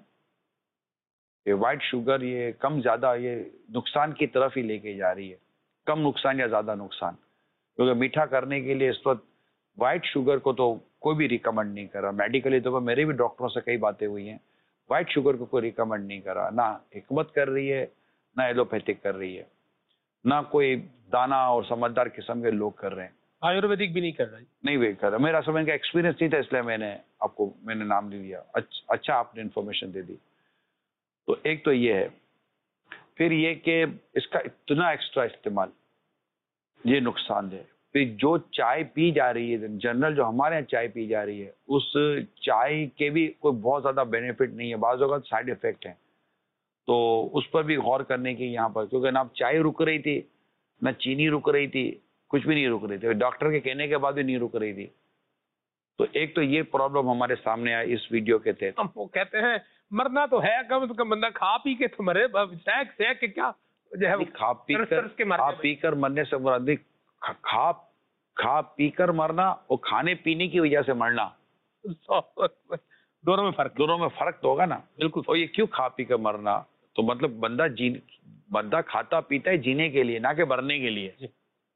کہ وائٹ شوگر یہ کم زیادہ یہ نقصان کی طرف ہی لے کے جا رہی ہے، کم نقصان یا زیادہ نقصان، کیونکہ میٹھا کرنے کے لیے اس وقت وائٹ شوگر کو تو کوئی بھی ریکمنڈ نہیں کرا۔ میڈیکلی طور پر میرے بھی ڈاکٹروں سے کئی باتیں ہوئی ہیں، وائٹ شوگر کو کوئی ریکمنڈ نہیں کرا، نہ حکمت کر رہی ہے نہ ایلوپیتھک کر رہی ہے، نہ کوئی دانا اور سمجھدار قسم کے لوگ کر رہے ہیں، آیورویدک بھی نہیں کر رہا نہیں وہ کر رہا۔ میرا سمجھ کا ایکسپیرینس نہیں تھا، اس لیے میں نے آپ کو میں نے نام نہیں لیا۔ اچھا آپ نے انفارمیشن دے دی۔ تو ایک تو یہ ہے، پھر یہ کہ اس کا اتنا ایکسٹرا استعمال یہ نقصان دہ۔ پھر جو چائے پی جا رہی ہے جنرل، جو ہمارے یہاں چائے پی جا رہی ہے، اس چائے کے بھی کوئی بہت زیادہ بینیفٹ نہیں ہے، بعض اوقات سائڈ افیکٹ ہیں، تو اس پر بھی غور کرنے کی یہاں پر، کیونکہ نہ چائے رک رہی تھی نہ چینی رک رہی تھی، کچھ بھی نہیں رک رہی تھی، ڈاکٹر کے کہنے کے بعد بھی نہیں رک رہی تھی۔ تو ایک تو یہ پرابلم ہمارے سامنے آئی اس ویڈیو کے تحت۔ ہم وہ کہتے ہیں مرنا تو ہے، کم از کم بندہ کھا پی کے تو مرے، سیک سیک کے کیا جو ہے کھا پی کر کھا پی کر مرنے سے مراد کھا کھا پی کر مرنا اور کھانے پینے کی وجہ سے مرنا، دونوں میں فرق دونوں میں فرق تو ہوگا نا۔ بالکل۔ اور یہ کیوں کھا پی کر مرنا؟ تو مطلب بندہ جی بندہ کھاتا پیتا ہے جینے کے لیے، نہ کہ مرنے کے لیے۔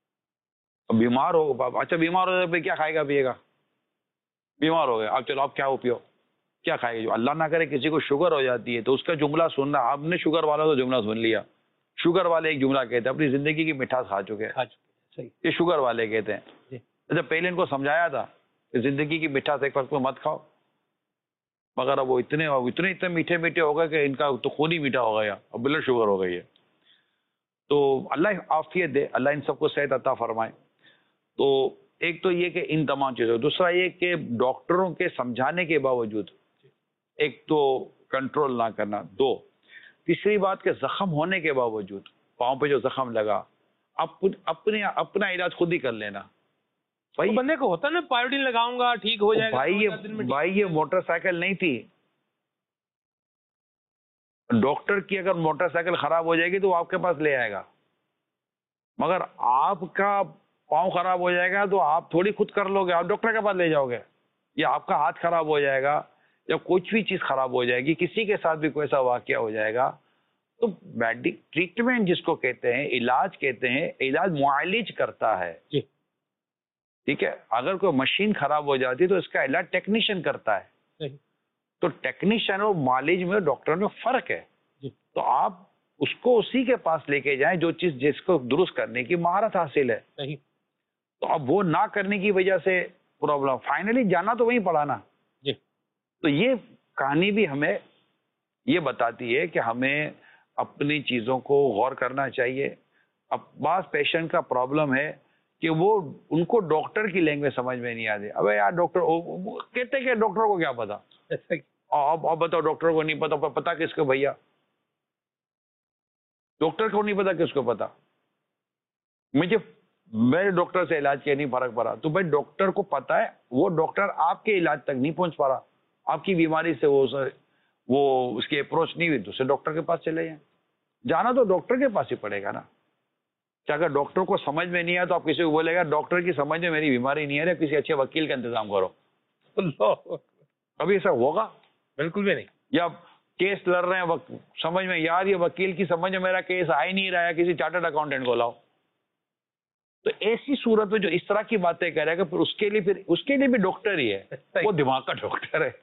بیمار ہو، اچھا بیمار ہو جائے پھر کیا کھائے گا پیے گا؟ بیمار ہو گیا، اب چلو اب کیا ہو پیو، کیا کھائے گا؟ جو اللہ نہ کرے کسی کو شوگر ہو جاتی ہے تو اس کا جملہ سننا، آپ نے شوگر والا تو جملہ سن لیا، شوگر والے ایک جملہ کہتے ہیں اپنی زندگی کی مٹھاس کھا چکے ہیں، یہ شوگر والے کہتے ہیں۔ اچھا پہلے ان کو سمجھایا تھا کہ زندگی کی مٹھاس ایک وقت میں مت کھاؤ، مگر اب وہ اتنے اتنے اتنے میٹھے میٹھے ہو گئے کہ ان کا تو خون ہی میٹھا ہو گیا، اب بلڈ شوگر ہو گئی ہے۔ تو اللہ عافیت دے، اللہ ان سب کو صحت عطا فرمائے۔ تو ایک تو یہ کہ ان تمام چیزوں، دوسرا یہ کہ ڈاکٹروں کے سمجھانے کے باوجود ایک تو کنٹرول نہ کرنا، دو تیسری بات کہ زخم ہونے کے باوجود پاؤں پہ جو زخم لگا اپنے اپنا علاج خود ہی کر لینا۔ بھائی بندے کو ہوتا نا پائیوڈین لگاؤں گا ٹھیک ہو جائے گا، بھائی یہ بھائی یہ موٹر سائیکل نہیں تھی، ڈاکٹر کی اگر موٹر سائیکل خراب ہو جائے گی تو وہ آپ کے پاس لے آئے گا، مگر آپ کا پاؤں خراب ہو جائے گا تو آپ تھوڑی خود کر لو گے، آپ ڈاکٹر کے پاس لے جاؤ گے، یا آپ کا ہاتھ خراب ہو جائے گا یا کچھ بھی چیز خراب ہو جائے گی، کسی کے ساتھ بھی کوئی ایسا واقعہ ہو جائے گا تو میڈک ٹریٹمنٹ جس کو کہتے ہیں، علاج کہتے ہیں، علاج معالج کرتا ہے، ٹھیک ہے. اگر کوئی مشین خراب ہو جاتی ہے تو اس کا علاج ٹیکنیشین کرتا ہے. تو ٹیکنیشین اور معالج میں ڈاکٹر میں فرق ہے. تو آپ اس کو اسی کے پاس لے کے جائیں جو چیز جس کو درست کرنے کی مہارت حاصل ہے. تو اب وہ نہ کرنے کی وجہ سے پرابلم، فائنلی جانا تو وہیں پڑا نا. تو یہ کہانی بھی ہمیں یہ بتاتی ہے کہ ہمیں اپنی چیزوں کو غور کرنا چاہیے. اب بعض پیشنٹ کا پرابلم ہے کہ وہ ان کو ڈاکٹر کی لینگویج سمجھ میں نہیں آتی. ابے یار ڈاکٹر کہتے کہ ڈاکٹر کو کیا پتا، اب اب بتاؤ ڈاکٹر کو نہیں پتا، پتا کس کو بھیا؟ ڈاکٹر کو نہیں پتا کس کو پتا. مجھے میرے ڈاکٹر سے علاج کیا نہیں فرق پڑا، تو بھائی ڈاکٹر کو پتا ہے، وہ ڈاکٹر آپ کے علاج تک نہیں پہنچ پا رہا، آپ کی بیماری سے وہ وہ اس کی اپروچ نہیں ہوئی، دوسرے ڈاکٹر کے پاس چلے جائیں. جانا تو ڈاکٹر کے پاس ہی پڑے گا نا. کہ اگر ڈاکٹر کو سمجھ میں نہیں آیا تو آپ کسی کو بولے گا ڈاکٹر کی سمجھ میں میری بیماری نہیں ہے، کسی اچھے وکیل کا انتظام کرو. کبھی ایسا ہوگا؟ بالکل بھی نہیں. یا کیس لڑ رہے ہیں سمجھ میں، یار یہ وکیل کی سمجھ میں میرا کیس آ ہی نہیں رہا ہے، کسی چارٹرڈ اکاؤنٹنٹ کو لاؤ. تو ایسی صورت میں جو اس طرح کی باتیں کہہ رہے ہیں کہ پھر اس کے لیے پھر اس کے لیے بھی ڈاکٹر ہی ہے، وہ دماغ کا ڈاکٹر ہے.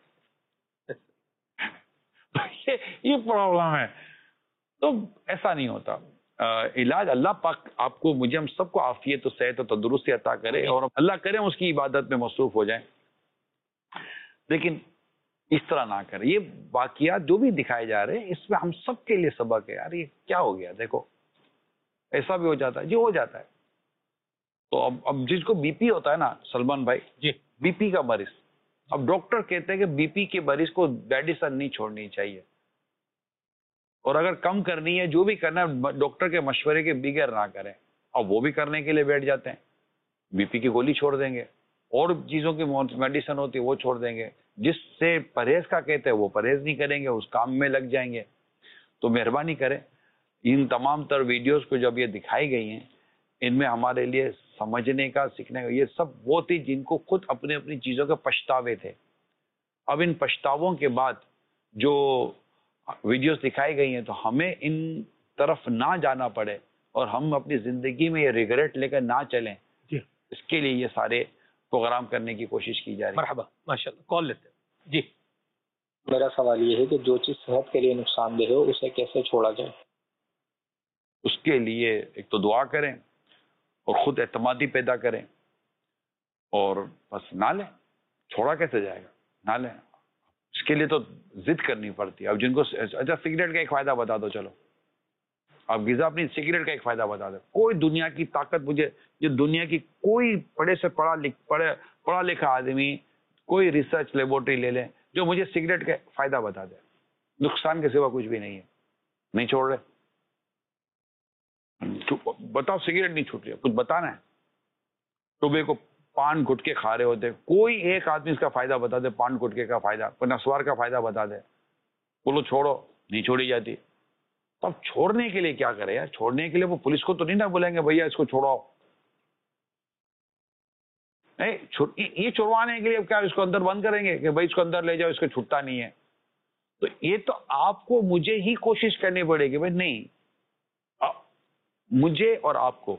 یہ پرابلم ہے. تو ایسا نہیں ہوتا. علاج اللہ پاک آپ کو، مجھے، ہم سب کو عافیت و صحت و تندرستی عطا کرے، اور اللہ کرے اس کی عبادت میں مصروف ہو جائیں، لیکن اس طرح نہ کریں. یہ واقعات جو بھی دکھائے جا رہے ہیں اس میں ہم سب کے لیے سبق ہے. یار یہ کیا ہو گیا؟ دیکھو ایسا بھی ہو جاتا ہے، جی ہو جاتا ہے. تو اب اب جس کو بی پی ہوتا ہے نا سلمان بھائی، جی بی پی کا مریض، اب ڈاکٹر کہتے ہیں کہ بی پی کے مریض کو میڈیسن نہیں چھوڑنی چاہیے، اور اگر کم کرنی ہے جو بھی کرنا ہے ڈاکٹر کے مشورے کے بغیر نہ کریں. اب وہ بھی کرنے کے لیے بیٹھ جاتے ہیں، بی پی کی گولی چھوڑ دیں گے، اور چیزوں کی میڈیسن ہوتی ہے وہ چھوڑ دیں گے. جس سے پرہیز کا کہتے ہیں وہ پرہیز نہیں کریں گے، اس کام میں لگ جائیں گے. تو مہربانی کریں ان تمام تر ویڈیوز کو جب یہ دکھائی گئی ہیں، ان میں ہمارے لیے سمجھنے کا، سیکھنے کا، یہ سب وہ تھی جن کو خود اپنی اپنی چیزوں کے پچھتاوے تھے. اب ان پچھتاووں کے بعد جو ویڈیوز دکھائی گئی ہیں تو ہمیں ان طرف نہ جانا پڑے، اور ہم اپنی زندگی میں یہ ریگریٹ لے کر نہ چلیں. جی اس کے لیے یہ سارے پروگرام کرنے کی کوشش کی جا رہی ہے. مرحبا، ماشاءاللہ. کال لیتے ہیں. جی میرا سوال یہ ہے کہ جو چیز صحت کے لیے نقصان دہ ہو اسے کیسے چھوڑا جائے؟ اس کے لیے ایک تو دعا کریں، اور خود اعتمادی پیدا کریں، اور بس نہ لیں. چھوڑا کیسے جائے گا؟ نہ لیں. اس کے لیے تو ضد کرنی پڑتی ہے. اب جن کو اچھا سگریٹ کا ایک فائدہ بتا دو، چلو اب غذا اپنی سگریٹ کا ایک فائدہ بتا دو. کوئی دنیا کی طاقت، مجھے جو دنیا کی کوئی پڑھے سے پڑھا لکھ پڑھے پڑھا لکھا آدمی کوئی ریسرچ لیبورٹری لے لیں جو مجھے سگریٹ کا فائدہ بتا دے. نقصان کے سوا کچھ بھی نہیں ہے. نہیں چھوڑ رہے، بتاؤ سگریٹ نہیں چھوٹ رہی، کچھ بتانا ہے. صبح کو پان گٹکے کھا رہے ہوتے، کوئی ایک آدمی اس کا فائدہ بتا دے، پان گٹکے کا فائدہ، کوئی نسوار کا فائدہ بتا دے. بولو چھوڑو، نہیں چھوڑی جاتی. تو اب چھوڑنے کے لیے کیا کرے یار؟ چھوڑنے کے لیے وہ پولیس کو تو نہیں نہ بولیں گے بھیا اس کو چھوڑاؤ. یہ چھوڑوانے کے لیے کیا اس کو اندر بند کریں گے کہ بھائی اس کو اندر لے جاؤ، اس کو چھٹتا نہیں ہے؟ تو یہ تو آپ کو مجھے ہی کوشش کرنی پڑے گی. بھائی نہیں، مجھے اور آپ کو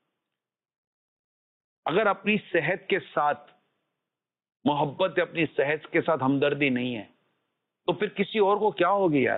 اگر اپنی صحت کے ساتھ محبت، اپنی صحت کے ساتھ ہمدردی نہیں ہے تو پھر کسی اور کو کیا ہوگی یار؟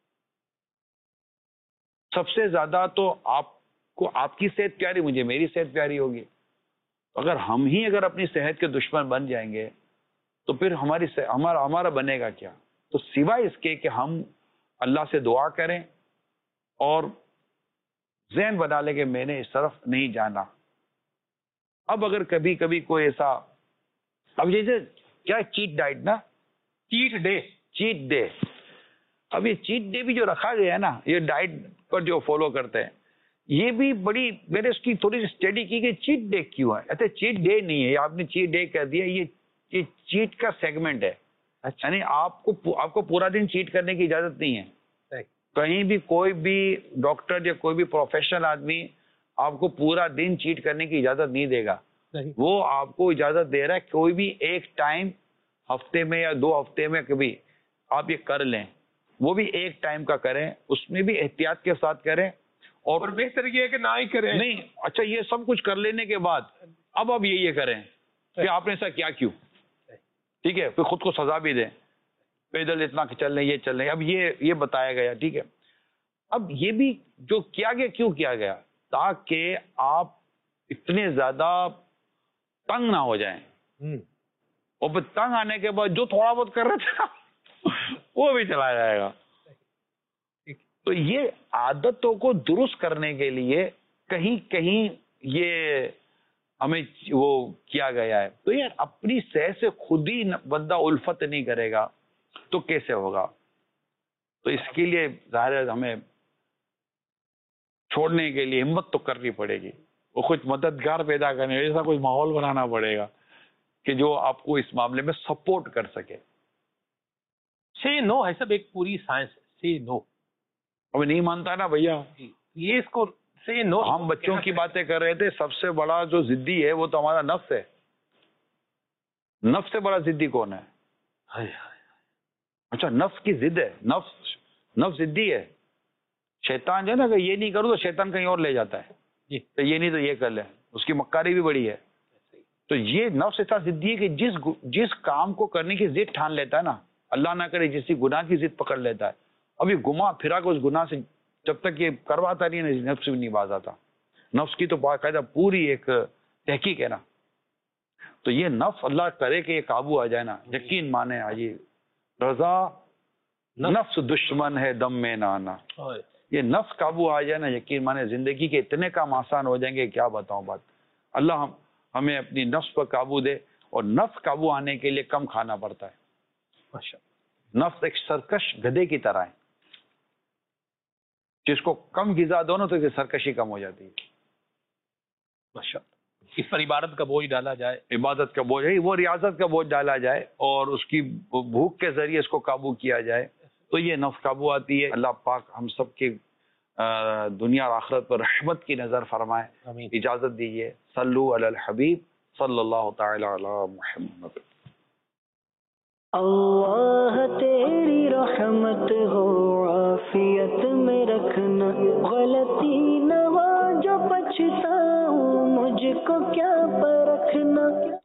سب سے زیادہ تو آپ کو آپ کی صحت پیاری، مجھے میری صحت پیاری ہوگی. اگر ہم ہی اگر اپنی صحت کے دشمن بن جائیں گے تو پھر ہماری ہمارا ہمارا بنے گا کیا؟ تو سوائے اس کے کہ ہم اللہ سے دعا کریں اور ذہن بنا لے کہ میں نے اس طرف نہیں جانا. اب اگر کبھی کبھی کوئی ایسا، اب جیسے کیا چیٹ ڈائٹ نا، چیٹ ڈے چیٹ ڈے اب یہ چیٹ ڈے بھی جو رکھا گیا ہے نا، یہ ڈائٹ پر جو فالو کرتے ہیں، یہ بھی بڑی، میں نے اس کی تھوڑی سی اسٹڈی کی کہ چیٹ ڈے کیوں ہے. اچھا چیٹ ڈے نہیں ہے، آپ نے چیٹ ڈے کہہ دیا، یہ یہ چیٹ کا سیگمنٹ ہے. یعنی آپ کو آپ کو پورا دن چیٹ کرنے کی اجازت نہیں ہے. کہیں بھی کوئی بھی ڈاکٹر یا کوئی بھی پروفیشنل آدمی آپ کو پورا دن چیٹ کرنے کی اجازت نہیں دے گا. وہ آپ کو اجازت دے رہا ہے کوئی بھی ایک ٹائم ہفتے میں یا دو ہفتے میں کبھی آپ یہ کر لیں، وہ بھی ایک ٹائم کا کریں، اس میں بھی احتیاط کے ساتھ کریں. اور بہتر یہ ہے کہ نہ ہی کریں. نہیں، اچھا یہ سب کچھ کر لینے کے بعد اب اب یہ یہ کریں کہ آپ نے ایسا کیا کیوں, ٹھیک ہے, پھر خود کو سزا بھی دیں, پیدل اتنا چل رہے, یہ چل رہے, اب یہ یہ بتایا گیا, ٹھیک ہے. اب یہ بھی جو کیا گیا, کیوں کیا گیا, تاکہ آپ اتنے زیادہ تنگ نہ ہو جائیں, اور پھر تنگ آنے کے بعد جو تھوڑا بہت کر رہے تھے وہ بھی چلا جائے گا. تو یہ عادتوں کو درست کرنے کے لیے کہیں کہیں یہ ہمیں وہ کیا گیا ہے. تو یہ اپنی صحت سے خود ہی بندہ الفت نہیں کرے گا تو کیسے ہوگا؟ تو اس کے لیے ظاہر ہے ہمیں چھوڑنے کے لیے ہمت تو کرنی پڑے گی, وہ کچھ مددگار پیدا کرنے, ایسا کوئی ماحول بنانا پڑے گا کہ جو آپ کو اس معاملے میں سپورٹ کر سکے. سے نو ہے سب ایک پوری سائنس, سے نو. اب نہیں مانتا نا بھیا, یہ اس کو سے نو. ہم بچوں کی باتیں کر رہے تھے, سب سے بڑا جو ضدی ہے وہ تو ہمارا نفس ہے. نفس سے بڑا ضدی کون ہے؟ اچھا, نفس کی ضد ہے, نفس نفس ضدی ہے. شیطان جو ہے نا کہ یہ نہیں کروں تو شیطان کہیں اور لے جاتا ہے, تو یہ نہیں تو یہ کر لیں, اس کی مکاری بھی بڑی ہے. تو یہ نفس ایسا ضدی ہے کہ جس جس کام کو کرنے کی ضد ٹھان لیتا ہے نا, اللہ نہ کرے جس گناہ کی ضد پکڑ لیتا ہے, ابھی گما پھرا کے اس گناہ سے جب تک یہ کرواتا نہیں ہے نفس بھی نہیں باز آتا. نفس کی تو باقاعدہ پوری ایک تحقیق ہے نا. تو یہ نفس اللہ کرے کہ یہ قابو آ جائے نا, یقین مانے آجی رضا نفس دشمن ہے دم میں نہ آنا. یہ نفس قابو آ جائے نا, یقین مانے زندگی کے اتنے کام آسان ہو جائیں گے, کیا بتاؤں بات. اللہ ہم ہمیں اپنی نفس پر قابو دے, اور نفس قابو آنے کے لیے کم کھانا پڑتا ہے. نفس ایک سرکش گدھے کی طرح ہے, جس کو کم غذا دو نا تو سرکشی کم ہو جاتی ہے. ماشاء اللہ, اس پر عبادت کا بوجھ ڈالا جائے, عبادت کا بوجھ ہے وہ ریاضت کا بوجھ ڈالا جائے, اور اس کی بھوک کے ذریعے اس کو قابو کیا جائے, تو یہ نفس قابو آتی ہے. اللہ پاک ہم سب کے دنیا اور آخرت پر رحمت کی نظر فرمائے. اجازت دیجیے, صلو علی الحبیب صلی اللہ تعالی علی محمد. اللہ تیری رحمت ہو عافیت میں رکھنا, غلطی نہ ہو جو پچھتاؤں مجھ کو کیا پرکھنا.